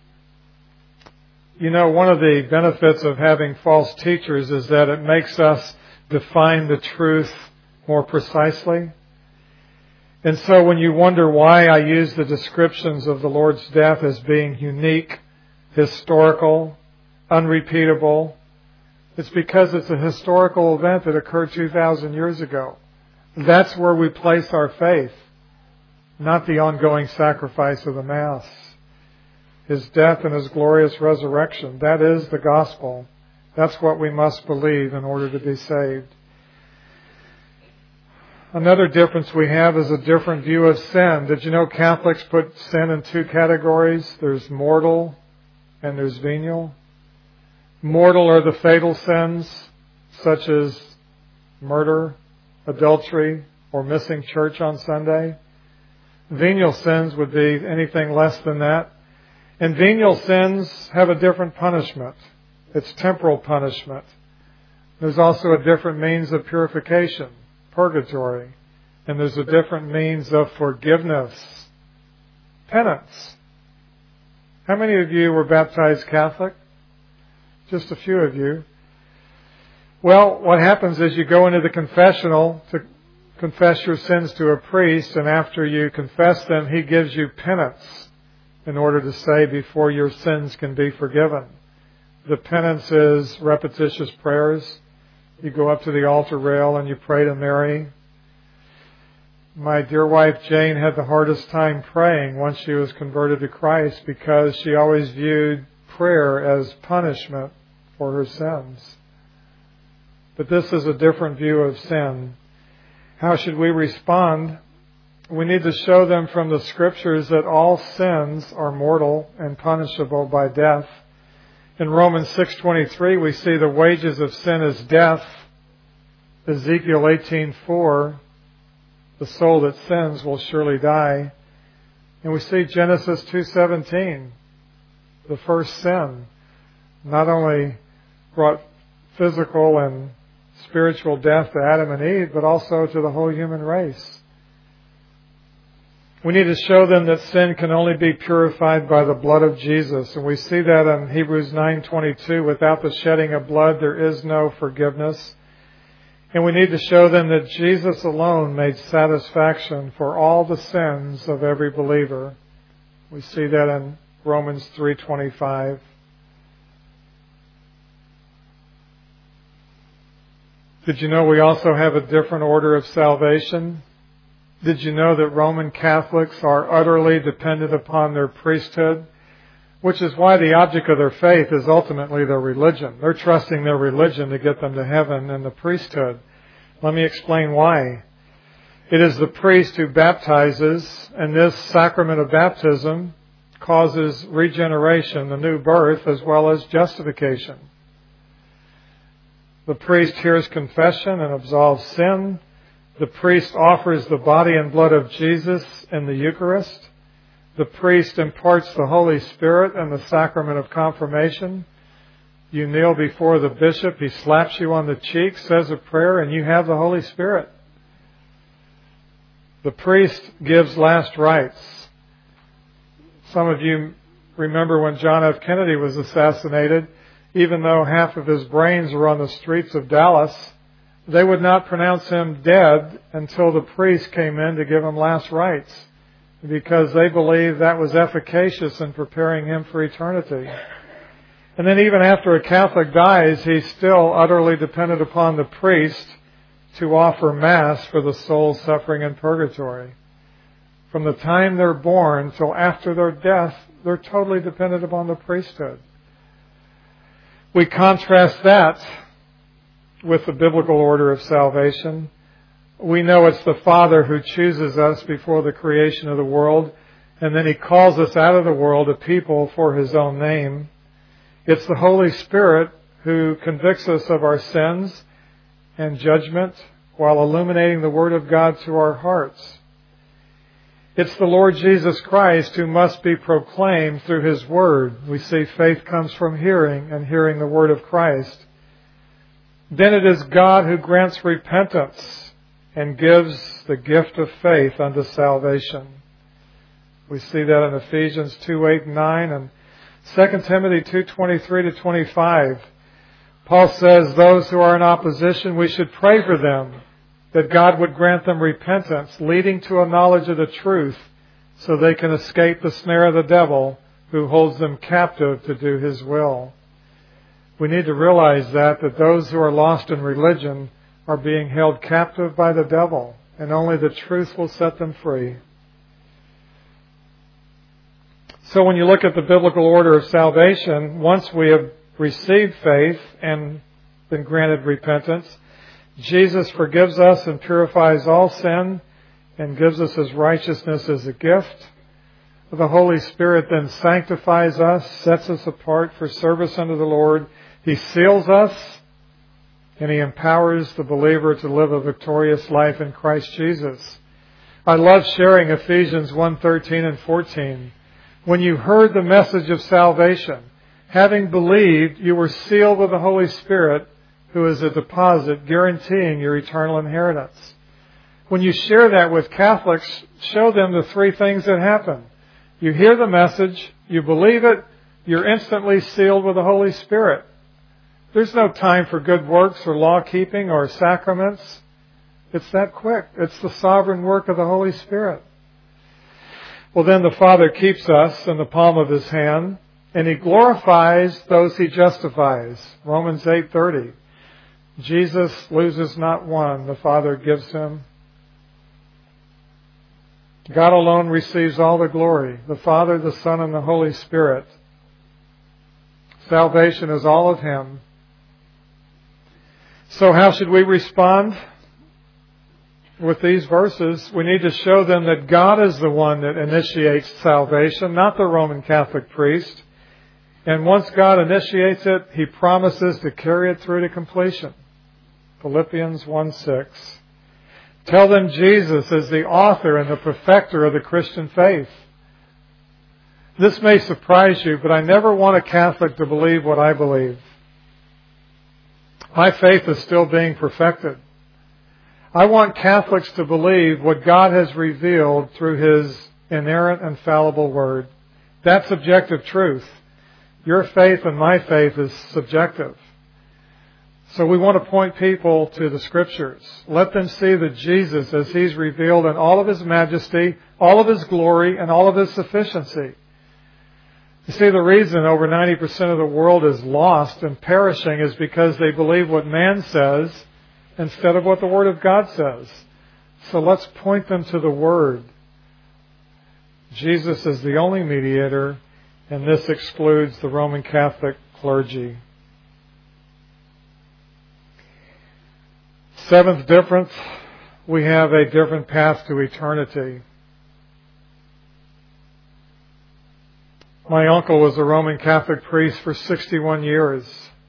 You know, one of the benefits of having false teachers is that it makes us define the truth more precisely. And so when you wonder why I use the descriptions of the Lord's death as being unique, historical, unrepeatable, it's because it's a historical event that occurred two thousand years ago. That's where we place our faith, not the ongoing sacrifice of the Mass. His death and his glorious resurrection. That is the gospel. That's what we must believe in order to be saved. Another difference we have is a different view of sin. Did you know Catholics put sin in two categories? There's mortal and there's venial. Mortal are the fatal sins, such as murder, adultery, or missing church on Sunday. Venial sins would be anything less than that. And venial sins have a different punishment. It's temporal punishment. There's also a different means of purification, purgatory. And there's a different means of forgiveness, penance. How many of you were baptized Catholic? Just a few of you. Well, what happens is you go into the confessional to confess your sins to a priest, and after you confess them, he gives you penance in order to say before your sins can be forgiven. The penance is repetitious prayers. You go up to the altar rail and you pray to Mary. My dear wife Jane had the hardest time praying once she was converted to Christ because she always viewed prayer as punishment for her sins. But this is a different view of sin. How should we respond? We need to show them from the Scriptures that all sins are mortal and punishable by death. In Romans six twenty-three, we see the wages of sin is death. Ezekiel eighteen four, the soul that sins will surely die. And we see Genesis two seventeen, the first sin, not only brought physical and spiritual death to Adam and Eve, but also to the whole human race. We need to show them that sin can only be purified by the blood of Jesus. And we see that in Hebrews nine twenty-two, without the shedding of blood, there is no forgiveness. And we need to show them that Jesus alone made satisfaction for all the sins of every believer. We see that in Romans three twenty-five. Did you know we also have a different order of salvation? Did you know that Roman Catholics are utterly dependent upon their priesthood? Which is why the object of their faith is ultimately their religion. They're trusting their religion to get them to heaven and the priesthood. Let me explain why. It is the priest who baptizes, and this sacrament of baptism causes regeneration, the new birth, as well as justification. The priest hears confession and absolves sin. The priest offers the body and blood of Jesus in the Eucharist. The priest imparts the Holy Spirit in the sacrament of confirmation. You kneel before the bishop, he slaps you on the cheek, says a prayer, and you have the Holy Spirit. The priest gives last rites. Some of you remember when John F. Kennedy was assassinated, even though half of his brains were on the streets of Dallas, they would not pronounce him dead until the priest came in to give him last rites, because they believed that was efficacious in preparing him for eternity. And then even after a Catholic dies, he's still utterly dependent upon the priest to offer Mass for the soul suffering in purgatory. From the time they're born till after their death, they're totally dependent upon the priesthood. We contrast that with the biblical order of salvation. We know it's the Father who chooses us before the creation of the world, and then He calls us out of the world a people for His own name. It's the Holy Spirit who convicts us of our sins and judgment while illuminating the Word of God to our hearts. It's the Lord Jesus Christ who must be proclaimed through His Word. We see faith comes from hearing, and hearing the Word of Christ. Then it is God who grants repentance and gives the gift of faith unto salvation. We see that in Ephesians two, eight, and nine, and Second Timothy two, twenty-three to twenty-five. Paul says those who are in opposition, we should pray for them, that God would grant them repentance, leading to a knowledge of the truth, so they can escape the snare of the devil, who holds them captive to do his will. We need to realize that, that those who are lost in religion are being held captive by the devil, and only the truth will set them free. So when you look at the biblical order of salvation, once we have received faith and been granted repentance, Jesus forgives us and purifies all sin and gives us His righteousness as a gift. The Holy Spirit then sanctifies us, sets us apart for service unto the Lord. He seals us, and He empowers the believer to live a victorious life in Christ Jesus. I love sharing Ephesians one thirteen and fourteen. When you heard the message of salvation, having believed, you were sealed with the Holy Spirit, who is a deposit guaranteeing your eternal inheritance. When you share that with Catholics, show them the three things that happen. You hear the message, you believe it, you're instantly sealed with the Holy Spirit. There's no time for good works or law-keeping or sacraments. It's that quick. It's the sovereign work of the Holy Spirit. Well, then the Father keeps us in the palm of His hand, and He glorifies those He justifies. Romans eight thirty. Jesus loses not one, the Father gives Him. God alone receives all the glory, the Father, the Son, and the Holy Spirit. Salvation is all of Him. So how should we respond with these verses? We need to show them that God is the one that initiates salvation, not the Roman Catholic priest. And once God initiates it, He promises to carry it through to completion. Philippians one six. Tell them Jesus is the author and the perfecter of the Christian faith. This may surprise you, but I never want a Catholic to believe what I believe. My faith is still being perfected. I want Catholics to believe what God has revealed through His inerrant, infallible Word. That's objective truth. Your faith and my faith is subjective. So we want to point people to the Scriptures. Let them see that Jesus, as He's revealed in all of His majesty, all of His glory, and all of His sufficiency. You see, the reason over ninety percent of the world is lost and perishing is because they believe what man says instead of what the Word of God says. So let's point them to the Word. Jesus is the only mediator, and this excludes the Roman Catholic clergy. Seventh difference, we have a different path to eternity. My uncle was a Roman Catholic priest for sixty-one years.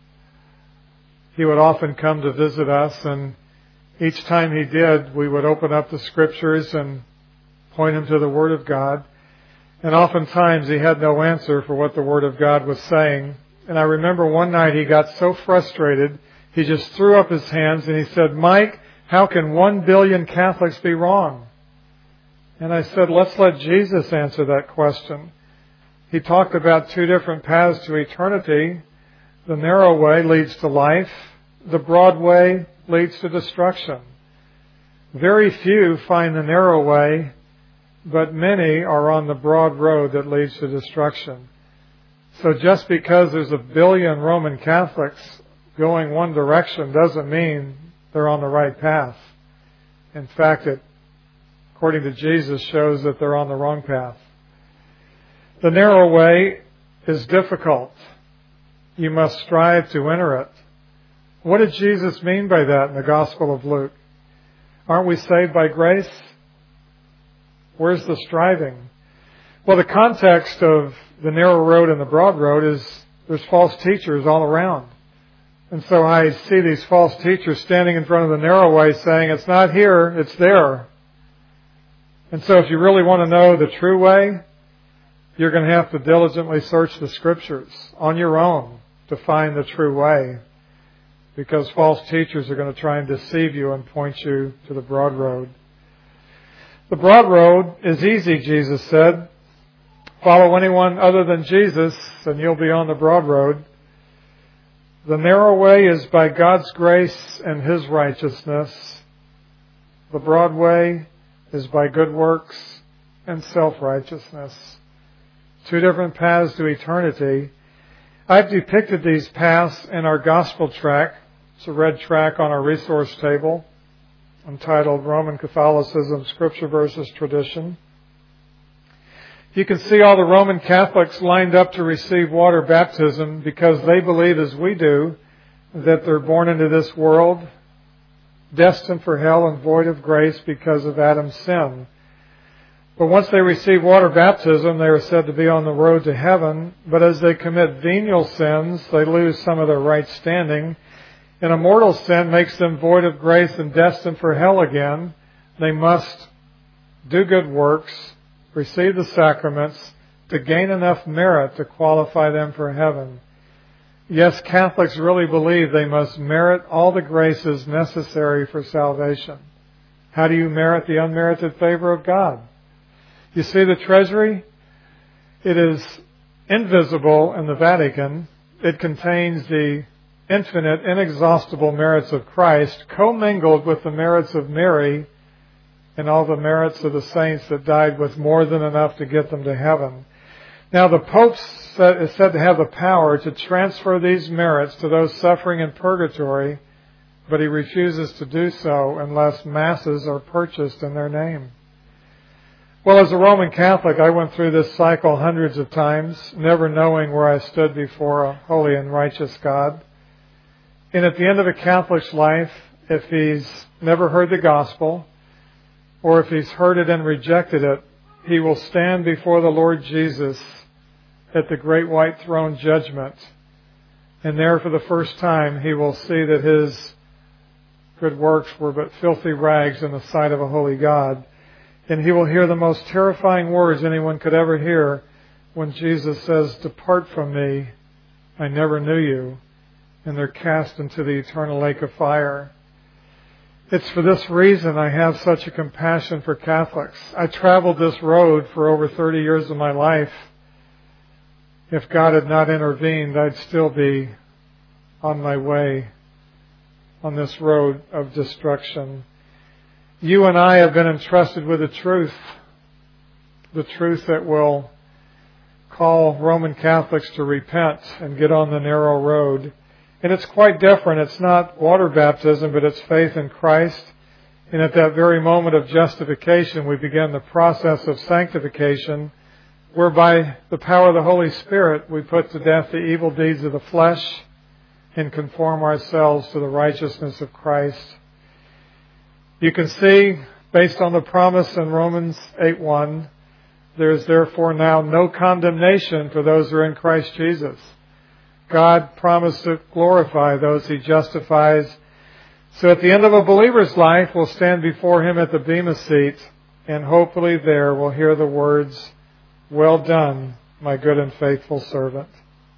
He would often come to visit us, and each time he did, we would open up the Scriptures and point him to the Word of God. And oftentimes he had no answer for what the Word of God was saying. And I remember one night he got so frustrated, he just threw up his hands and he said, "Mike, how can one billion Catholics be wrong?" And I said, let's let Jesus answer that question. He talked about two different paths to eternity. The narrow way leads to life. The broad way leads to destruction. Very few find the narrow way, but many are on the broad road that leads to destruction. So just because there's a billion Roman Catholics going one direction doesn't mean they're on the right path. In fact, it, according to Jesus, shows that they're on the wrong path. The narrow way is difficult. You must strive to enter it. What did Jesus mean by that in the Gospel of Luke? Aren't we saved by grace? Where's the striving? Well, the context of the narrow road and the broad road is there's false teachers all around. And so I see these false teachers standing in front of the narrow way saying, it's not here, it's there. And so if you really want to know the true way, you're going to have to diligently search the Scriptures on your own to find the true way. Because false teachers are going to try and deceive you and point you to the broad road. The broad road is easy, Jesus said. Follow anyone other than Jesus and you'll be on the broad road. The narrow way is by God's grace and His righteousness. The broad way is by good works and self-righteousness. Two different paths to eternity. I've depicted these paths in our gospel tract. It's a red tract on our resource table entitled Roman Catholicism, Scripture versus Tradition. You can see all the Roman Catholics lined up to receive water baptism because they believe, as we do, that they're born into this world destined for hell and void of grace because of Adam's sin. But once they receive water baptism, they are said to be on the road to heaven. But as they commit venial sins, they lose some of their right standing. And a mortal sin makes them void of grace and destined for hell again. They must do good works, receive the sacraments, to gain enough merit to qualify them for heaven. Yes, Catholics really believe they must merit all the graces necessary for salvation. How do you merit the unmerited favor of God? You see the treasury? It is invisible in the Vatican. It contains the infinite, inexhaustible merits of Christ, commingled with the merits of Mary and all the merits of the saints that died with more than enough to get them to heaven. Now, the Pope is said to have the power to transfer these merits to those suffering in purgatory, but he refuses to do so unless masses are purchased in their name. Well, as a Roman Catholic, I went through this cycle hundreds of times, never knowing where I stood before a holy and righteous God. And at the end of a Catholic's life, if he's never heard the gospel, or if he's heard it and rejected it, he will stand before the Lord Jesus at the great white throne judgment. And there for the first time, he will see that his good works were but filthy rags in the sight of a holy God. And he will hear the most terrifying words anyone could ever hear when Jesus says, "Depart from me, I never knew you." And they're cast into the eternal lake of fire. It's for this reason I have such a compassion for Catholics. I traveled this road for over thirty years of my life. If God had not intervened, I'd still be on my way on this road of destruction. You and I have been entrusted with the truth, the truth that will call Roman Catholics to repent and get on the narrow road. And it's quite different. It's not water baptism, but it's faith in Christ. And at that very moment of justification, we begin the process of sanctification, whereby the power of the Holy Spirit, we put to death the evil deeds of the flesh and conform ourselves to the righteousness of Christ. You can see, based on the promise in Romans eight one, there is therefore now no condemnation for those who are in Christ Jesus. God promised to glorify those He justifies. So at the end of a believer's life, we'll stand before Him at the Bema seat, and hopefully there we'll hear the words, "Well done, my good and faithful servant."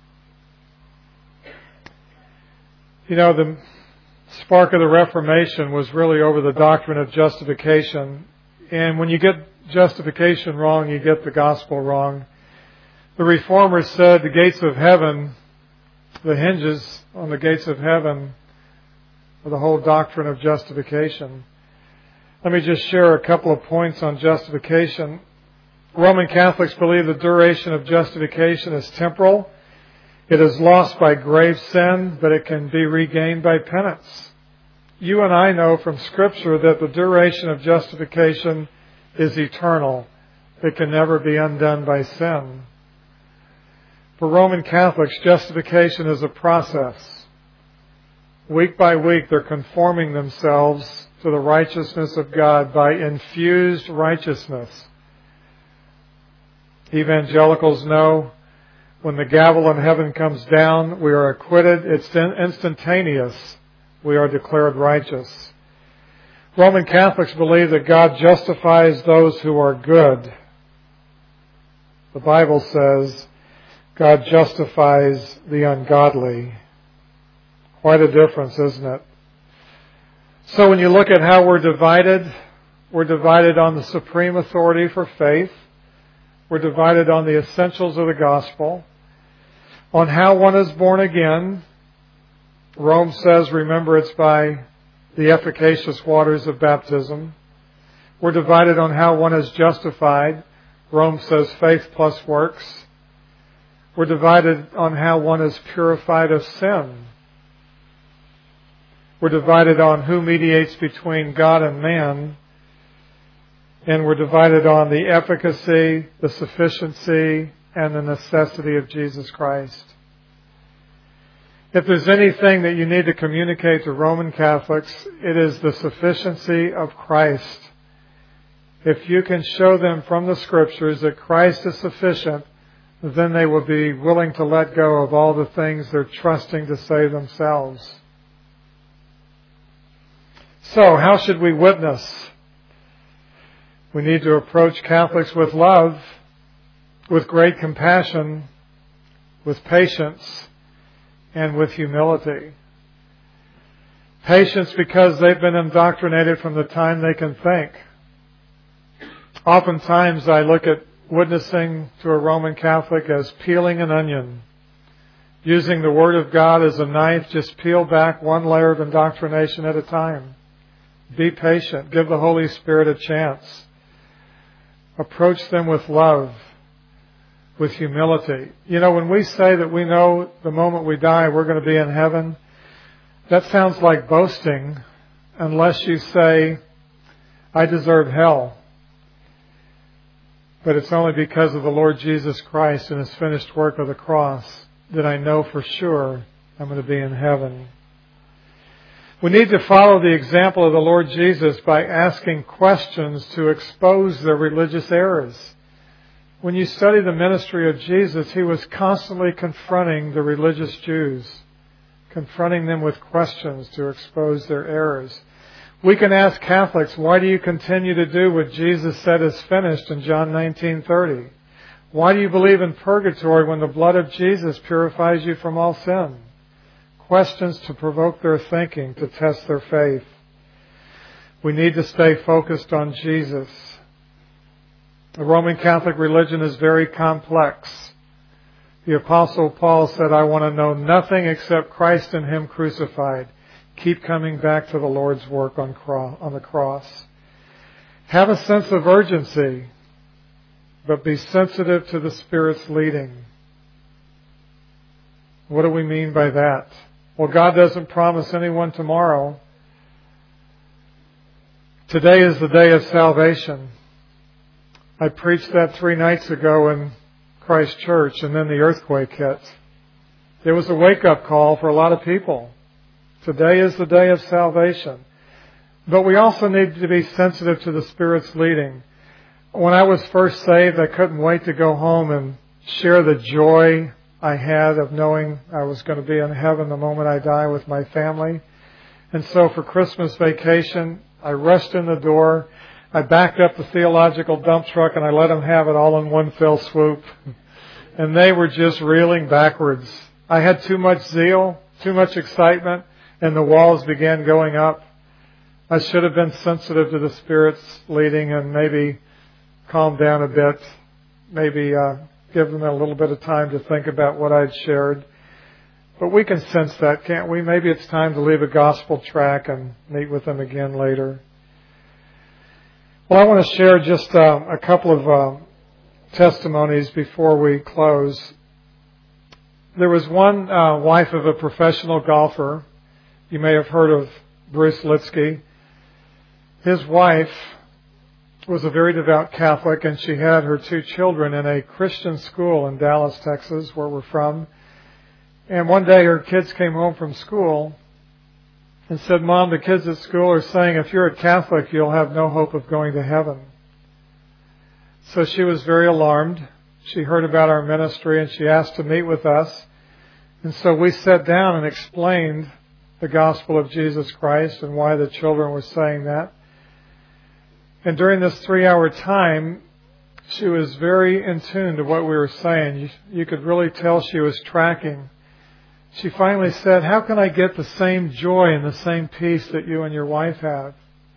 You know, the spark of the Reformation was really over the doctrine of justification. And when you get justification wrong, you get the gospel wrong. The Reformers said the gates of heaven, the hinges on the gates of heaven, are the whole doctrine of justification. Let me just share a couple of points on justification. Roman Catholics believe the duration of justification is temporal. It is lost by grave sin, but it can be regained by penance. You and I know from Scripture that the duration of justification is eternal. It can never be undone by sin. For Roman Catholics, justification is a process. Week by week, they're conforming themselves to the righteousness of God by infused righteousness. Evangelicals know when the gavel in heaven comes down, we are acquitted. It's instantaneous. We are declared righteous. Roman Catholics believe that God justifies those who are good. The Bible says God justifies the ungodly. Quite a difference, isn't it? So when you look at how we're divided, we're divided on the supreme authority for faith. We're divided on the essentials of the gospel, on how one is born again. Rome says, remember, it's by the efficacious waters of baptism. We're divided on how one is justified. Rome says faith plus works. We're divided on how one is purified of sin. We're divided on who mediates between God and man. And we're divided on the efficacy, the sufficiency, and the necessity of Jesus Christ. If there's anything that you need to communicate to Roman Catholics, it is the sufficiency of Christ. If you can show them from the Scriptures that Christ is sufficient, then they will be willing to let go of all the things they're trusting to save themselves. So, how should we witness? We need to approach Catholics with love, with great compassion, with patience, and with humility. Patience because they've been indoctrinated from the time they can think. Oftentimes I look at witnessing to a Roman Catholic as peeling an onion. Using the Word of God as a knife, just peel back one layer of indoctrination at a time. Be patient. Give the Holy Spirit a chance. Approach them with love, with humility. You know, when we say that we know the moment we die we're going to be in heaven, that sounds like boasting unless you say, I deserve hell. But it's only because of the Lord Jesus Christ and His finished work of the cross that I know for sure I'm going to be in heaven. We need to follow the example of the Lord Jesus by asking questions to expose their religious errors. When you study the ministry of Jesus, He was constantly confronting the religious Jews, confronting them with questions to expose their errors. We can ask Catholics, why do you continue to do what Jesus said is finished in John nineteen thirty? Why do you believe in purgatory when the blood of Jesus purifies you from all sin? Questions to provoke their thinking, to test their faith. We need to stay focused on Jesus. The Roman Catholic religion is very complex. The Apostle Paul said, I want to know nothing except Christ and Him crucified. Keep coming back to the Lord's work on, cro- on the cross. Have a sense of urgency, but be sensitive to the Spirit's leading. What do we mean by that? Well, God doesn't promise anyone tomorrow. Today is the day of salvation. I preached that three nights ago in Christ Church, and then the earthquake hit. It was a wake-up call for a lot of people. Today is the day of salvation. But we also need to be sensitive to the Spirit's leading. When I was first saved, I couldn't wait to go home and share the joy I had of knowing I was going to be in heaven the moment I die with my family. And so for Christmas vacation, I rushed in the door. I backed up the theological dump truck and I let them have it all in one fell swoop. And they were just reeling backwards. I had too much zeal, too much excitement, and the walls began going up. I should have been sensitive to the Spirit's leading and maybe calmed down a bit, maybe uh, give them a little bit of time to think about what I'd shared. But we can sense that, can't we? Maybe it's time to leave a gospel track and meet with them again later. Well, I want to share just uh, a couple of uh, testimonies before we close. There was one uh, wife of a professional golfer. You may have heard of Bruce Litsky. His wife was a very devout Catholic, and she had her two children in a Christian school in Dallas, Texas, where we're from. And one day her kids came home from school and said, Mom, the kids at school are saying if you're a Catholic, you'll have no hope of going to heaven. So she was very alarmed. She heard about our ministry and she asked to meet with us. And so we sat down and explained the gospel of Jesus Christ and why the children were saying that. And during this three-hour time, she was very in tune to what we were saying. You, you could really tell she was tracking. She finally said, how can I get the same joy and the same peace that you and your wife have?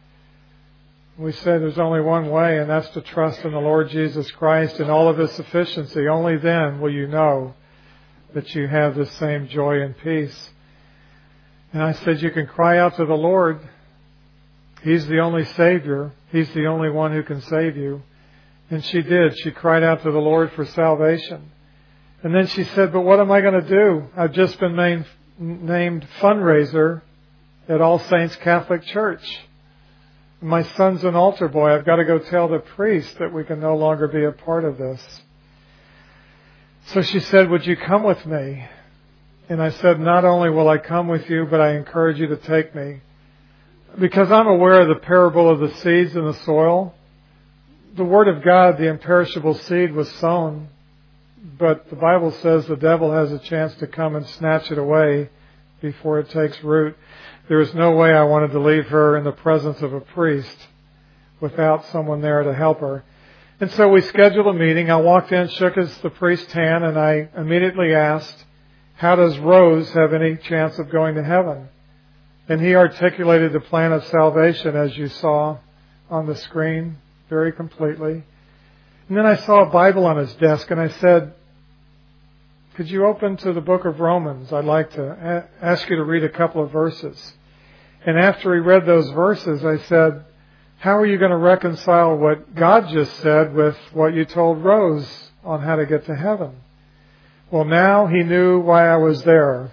We said there's only one way, and that's to trust in the Lord Jesus Christ and all of His sufficiency. Only then will you know that you have the same joy and peace. And I said, you can cry out to the Lord. He's the only Savior. He's the only one who can save you. And she did. She cried out to the Lord for salvation. And then she said, but what am I going to do? I've just been named, named fundraiser at All Saints Catholic Church. My son's an altar boy. I've got to go tell the priest that we can no longer be a part of this. So she said, would you come with me? And I said, not only will I come with you, but I encourage you to take me. Because I'm aware of the parable of the seeds in the soil. The Word of God, the imperishable seed, was sown. But the Bible says the devil has a chance to come and snatch it away before it takes root. There was no way I wanted to leave her in the presence of a priest without someone there to help her. And so we scheduled a meeting. I walked in, shook his, the priest's hand, and I immediately asked, how does Rose have any chance of going to heaven? And he articulated the plan of salvation, as you saw on the screen, very completely. And then I saw a Bible on his desk, and I said, could you open to the book of Romans? I'd like to a- ask you to read a couple of verses. And after he read those verses, I said, how are you going to reconcile what God just said with what you told Rose on how to get to heaven? Well, now he knew why I was there.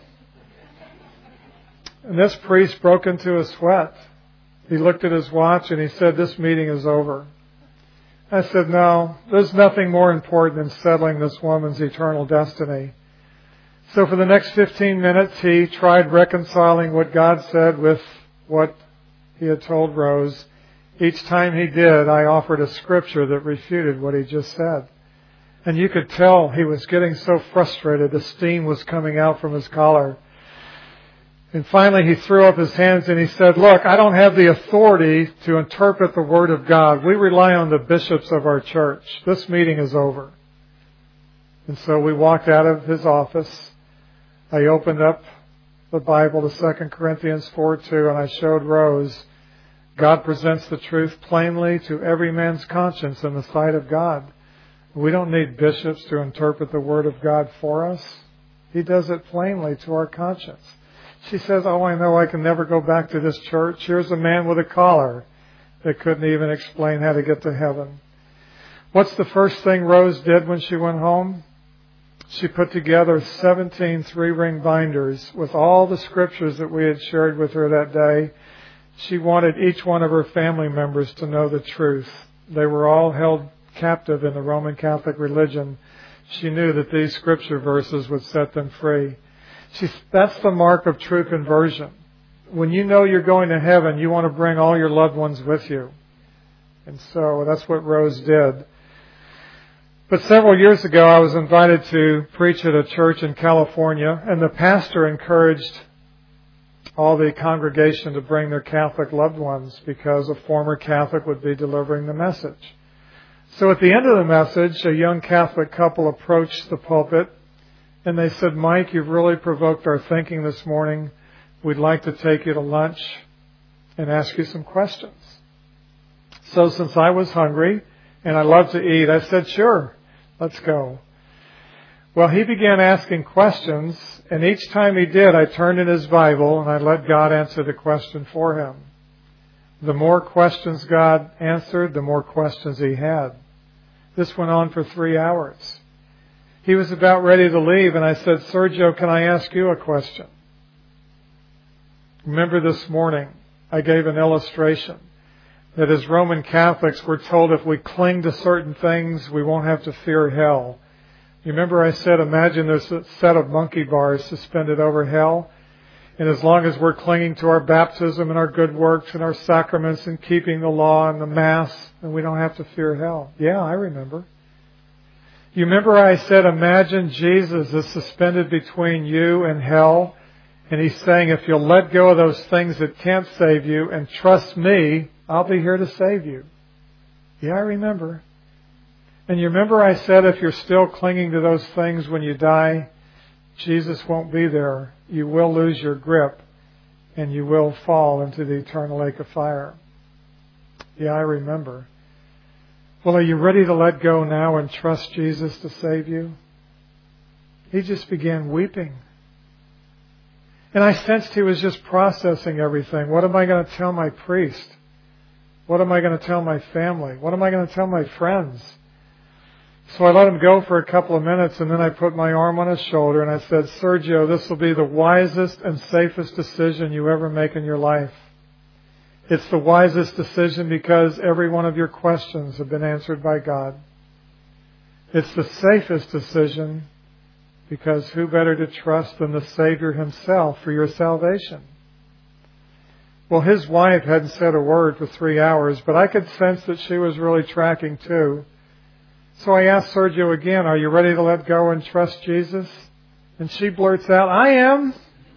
And this priest broke into a sweat. He looked at his watch and he said, this meeting is over. I said, no, there's nothing more important than settling this woman's eternal destiny. So for the next fifteen minutes, he tried reconciling what God said with what he had told Rose. Each time he did, I offered a scripture that refuted what he just said. And you could tell he was getting so frustrated. The steam was coming out from his collar. And finally he threw up his hands and he said, look, I don't have the authority to interpret the Word of God. We rely on the bishops of our church. This meeting is over. And so we walked out of his office. I opened up the Bible to Second Corinthians four two, and I showed Rose, God presents the truth plainly to every man's conscience in the sight of God. We don't need bishops to interpret the Word of God for us. He does it plainly to our conscience. She says, oh, I know I can never go back to this church. Here's a man with a collar that couldn't even explain how to get to heaven. What's the first thing Rose did when she went home? She put together seventeen three-ring binders with all the scriptures that we had shared with her that day. She wanted each one of her family members to know the truth. They were all held captive in the Roman Catholic religion. She knew that these scripture verses would set them free. She, that's the mark of true conversion. When you know you're going to heaven, you want to bring all your loved ones with you. And so that's what Rose did. But several years ago, I was invited to preach at a church in California, and the pastor encouraged all the congregation to bring their Catholic loved ones because a former Catholic would be delivering the message. So at the end of the message, a young Catholic couple approached the pulpit and they said, Mike, you've really provoked our thinking this morning. We'd like to take you to lunch and ask you some questions. So since I was hungry and I love to eat, I said, sure, let's go. Well, he began asking questions, and each time he did, I turned in his Bible and I let God answer the question for him. The more questions God answered, the more questions he had. This went on for three hours. He was about ready to leave, and I said, Sergio, can I ask you a question? Remember this morning, I gave an illustration that as Roman Catholics, we're told if we cling to certain things, we won't have to fear hell. You remember I said, imagine there's a set of monkey bars suspended over hell. And as long as we're clinging to our baptism and our good works and our sacraments and keeping the law and the Mass, then we don't have to fear hell. Yeah, I remember. You remember I said, imagine Jesus is suspended between you and hell. And he's saying, if you'll let go of those things that can't save you and trust me, I'll be here to save you. Yeah, I remember. And you remember I said, if you're still clinging to those things when you die, Jesus won't be there. You will lose your grip and you will fall into the eternal lake of fire. Yeah, I remember. Well, are you ready to let go now and trust Jesus to save you? He just began weeping. And I sensed he was just processing everything. What am I going to tell my priest? What am I going to tell my family? What am I going to tell my friends? So I let him go for a couple of minutes, and then I put my arm on his shoulder and I said, Sergio, this will be the wisest and safest decision you ever make in your life. It's the wisest decision because every one of your questions have been answered by God. It's the safest decision Because who better to trust than the Savior himself for your salvation? Well, his wife hadn't said a word for three hours, but I could sense that she was really tracking too. So I asked Sergio again, are you ready to let go and trust Jesus? And she blurts out, I am.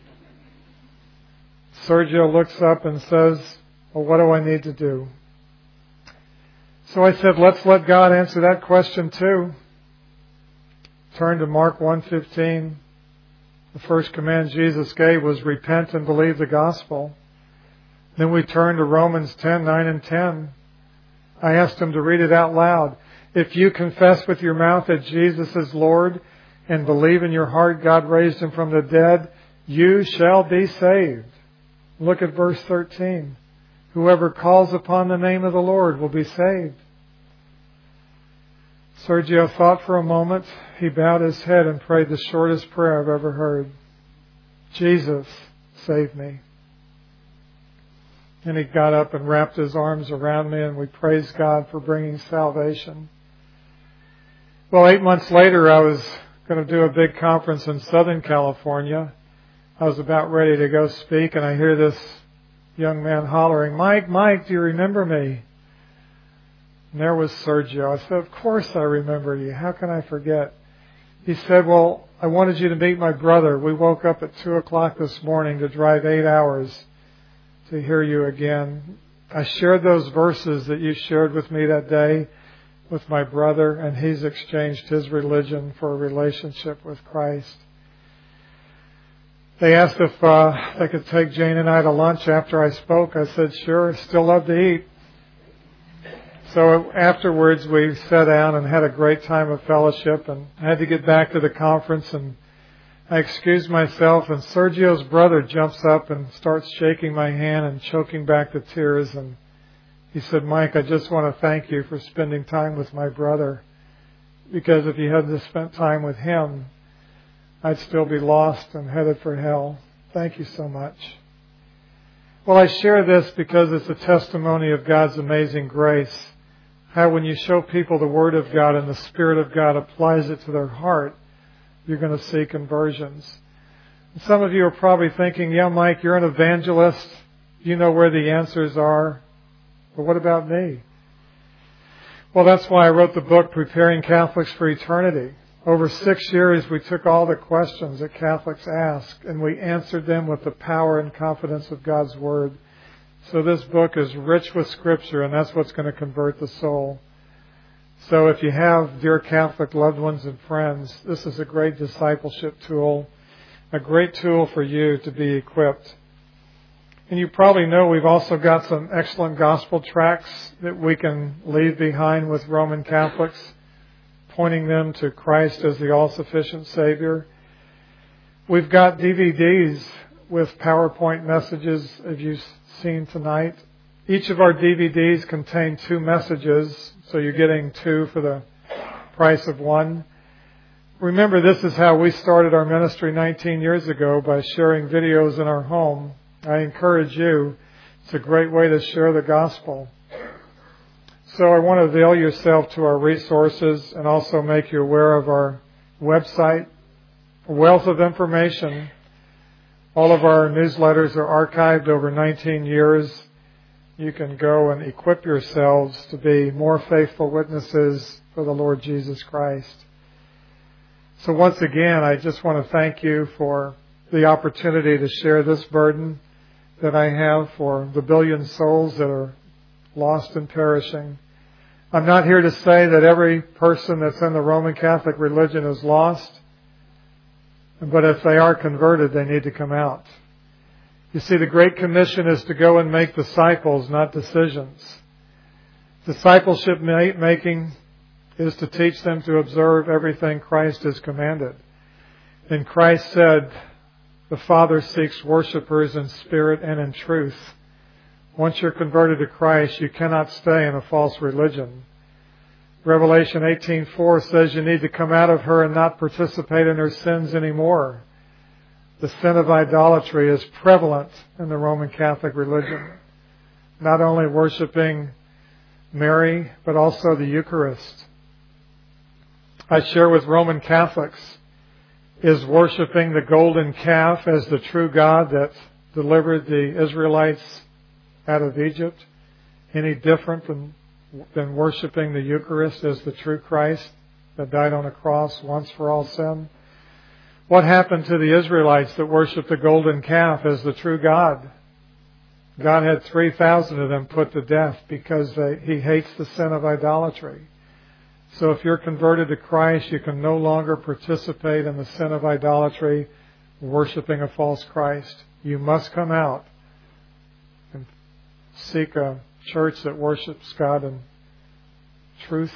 Sergio looks up and says, well, what do I need to do? So I said, let's let God answer that question too. Turn to Mark one fifteen. The first command Jesus gave was repent and believe the gospel. Then we turn to Romans ten, nine and ten. I asked him to read it out loud. If you confess with your mouth that Jesus is Lord and believe in your heart God raised him from the dead, you shall be saved. Look at verse thirteen. Whoever calls upon the name of the Lord will be saved. Sergio thought for a moment. He bowed his head and prayed the shortest prayer I've ever heard. Jesus, save me. And he got up and wrapped his arms around me, and we praised God for bringing salvation. Well, eight months later, I was going to do a big conference in Southern California. I was about ready to go speak, and I hear this young man hollering, Mike, Mike, do you remember me? And there was Sergio. I said, of course I remember you. How can I forget? He said, well, I wanted you to meet my brother. We woke up at two o'clock this morning to drive eight hours to hear you again. I shared those verses that you shared with me that day with my brother, and he's exchanged his religion for a relationship with Christ. They asked if uh, they could take Jane and I to lunch after I spoke. I said, sure, still love to eat. So afterwards we sat down and had a great time of fellowship, and I had to get back to the conference, and I excused myself, and Sergio's brother jumps up and starts shaking my hand and choking back the tears, and he said, Mike, I just want to thank you for spending time with my brother, because if you hadn't spent time with him, I'd still be lost and headed for hell. Thank you so much. Well, I share this because it's a testimony of God's amazing grace. How when you show people the Word of God and the Spirit of God applies it to their heart, you're going to see conversions. And some of you are probably thinking, yeah, Mike, you're an evangelist. You know where the answers are. But what about me? Well, that's why I wrote the book, Preparing Catholics for Eternity. Over six years, we took all the questions that Catholics ask, and we answered them with the power and confidence of God's Word. So this book is rich with Scripture, and that's what's going to convert the soul. So if you have dear Catholic loved ones and friends, this is a great discipleship tool, a great tool for you to be equipped. And you probably know we've also got some excellent gospel tracts that we can leave behind with Roman Catholics, pointing them to Christ as the all-sufficient Savior. We've got D V Ds with PowerPoint messages, as you've seen tonight. Each of our D V Ds contain two messages, so you're getting two for the price of one. Remember, this is how we started our ministry nineteen years ago, by sharing videos in our home. I encourage you. It's a great way to share the gospel. So I want to avail yourself to our resources and also make you aware of our website, a wealth of information. All of our newsletters are archived over nineteen years. You can go and equip yourselves to be more faithful witnesses for the Lord Jesus Christ. So once again, I just want to thank you for the opportunity to share this burden that I have for the billion souls that are lost and perishing. I'm not here to say that every person that's in the Roman Catholic religion is lost, but if they are converted, they need to come out. You see, the Great Commission is to go and make disciples, not decisions. Discipleship making is to teach them to observe everything Christ has commanded. And Christ said, the Father seeks worshipers in spirit and in truth. Once you're converted to Christ, you cannot stay in a false religion. Revelation eighteen four says you need to come out of her and not participate in her sins anymore. The sin of idolatry is prevalent in the Roman Catholic religion. Not only worshiping Mary, but also the Eucharist. I share with Roman Catholics, Is worshiping the golden calf as the true God that delivered the Israelites out of Egypt any different from than worshiping the Eucharist as the true Christ that died on a cross once for all sin? What happened to the Israelites that worshiped the golden calf as the true God? God had three thousand of them put to death because they, He hates the sin of idolatry. So if you're converted to Christ, you can no longer participate in the sin of idolatry, worshiping a false Christ. You must come out and seek a church that worships God in truth.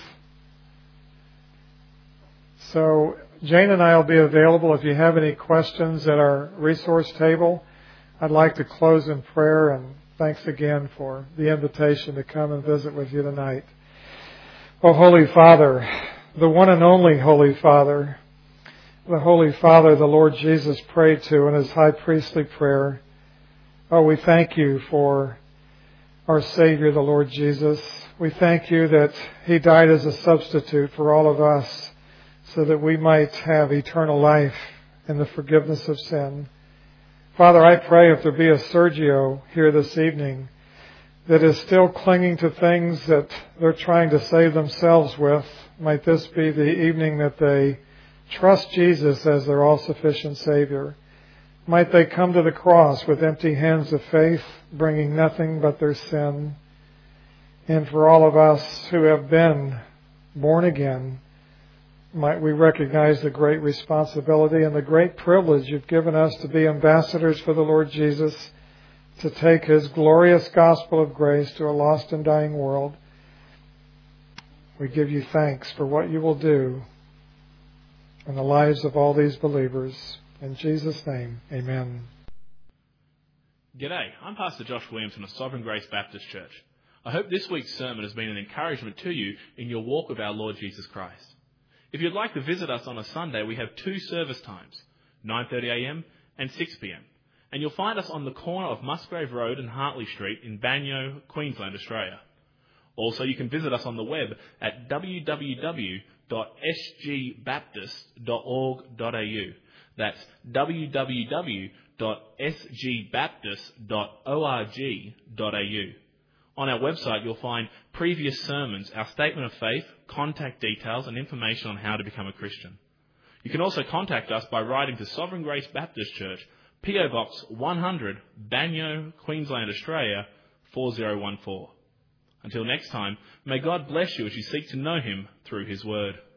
So Jane and I will be available if you have any questions at our resource table. I'd like to close in prayer, and thanks again for the invitation to come and visit with you tonight. Oh, Holy Father, the one and only Holy Father, the Holy Father the Lord Jesus prayed to in His high priestly prayer. Oh, we thank You for our Savior, the Lord Jesus. We thank You that He died as a substitute for all of us so that we might have eternal life and the forgiveness of sin. Father, I pray if there be a Sergio here this evening that is still clinging to things that they're trying to save themselves with, might this be the evening that they trust Jesus as their all-sufficient Savior. Might they come to the cross with empty hands of faith, bringing nothing but their sin. And for all of us who have been born again, might we recognize the great responsibility and the great privilege You've given us to be ambassadors for the Lord Jesus, to take His glorious gospel of grace to a lost and dying world. We give You thanks for what You will do in the lives of all these believers. In Jesus' name, amen. G'day, I'm Pastor Josh Williamson of Sovereign Grace Baptist Church. I hope this week's sermon has been an encouragement to you in your walk with our Lord Jesus Christ. If you'd like to visit us on a Sunday, we have two service times, nine thirty a m and six p m And you'll find us on the corner of Musgrave Road and Hartley Street in Banyo, Queensland, Australia. Also, you can visit us on the web at w w w dot s g baptist dot org dot a u. That's w w w dot s g baptist dot org dot a u. On our website, you'll find previous sermons, our statement of faith, contact details, and information on how to become a Christian. You can also contact us by writing to Sovereign Grace Baptist Church, P O Box one hundred, Banyo, Queensland, Australia, four zero one four. Until next time, may God bless you as you seek to know Him through His Word.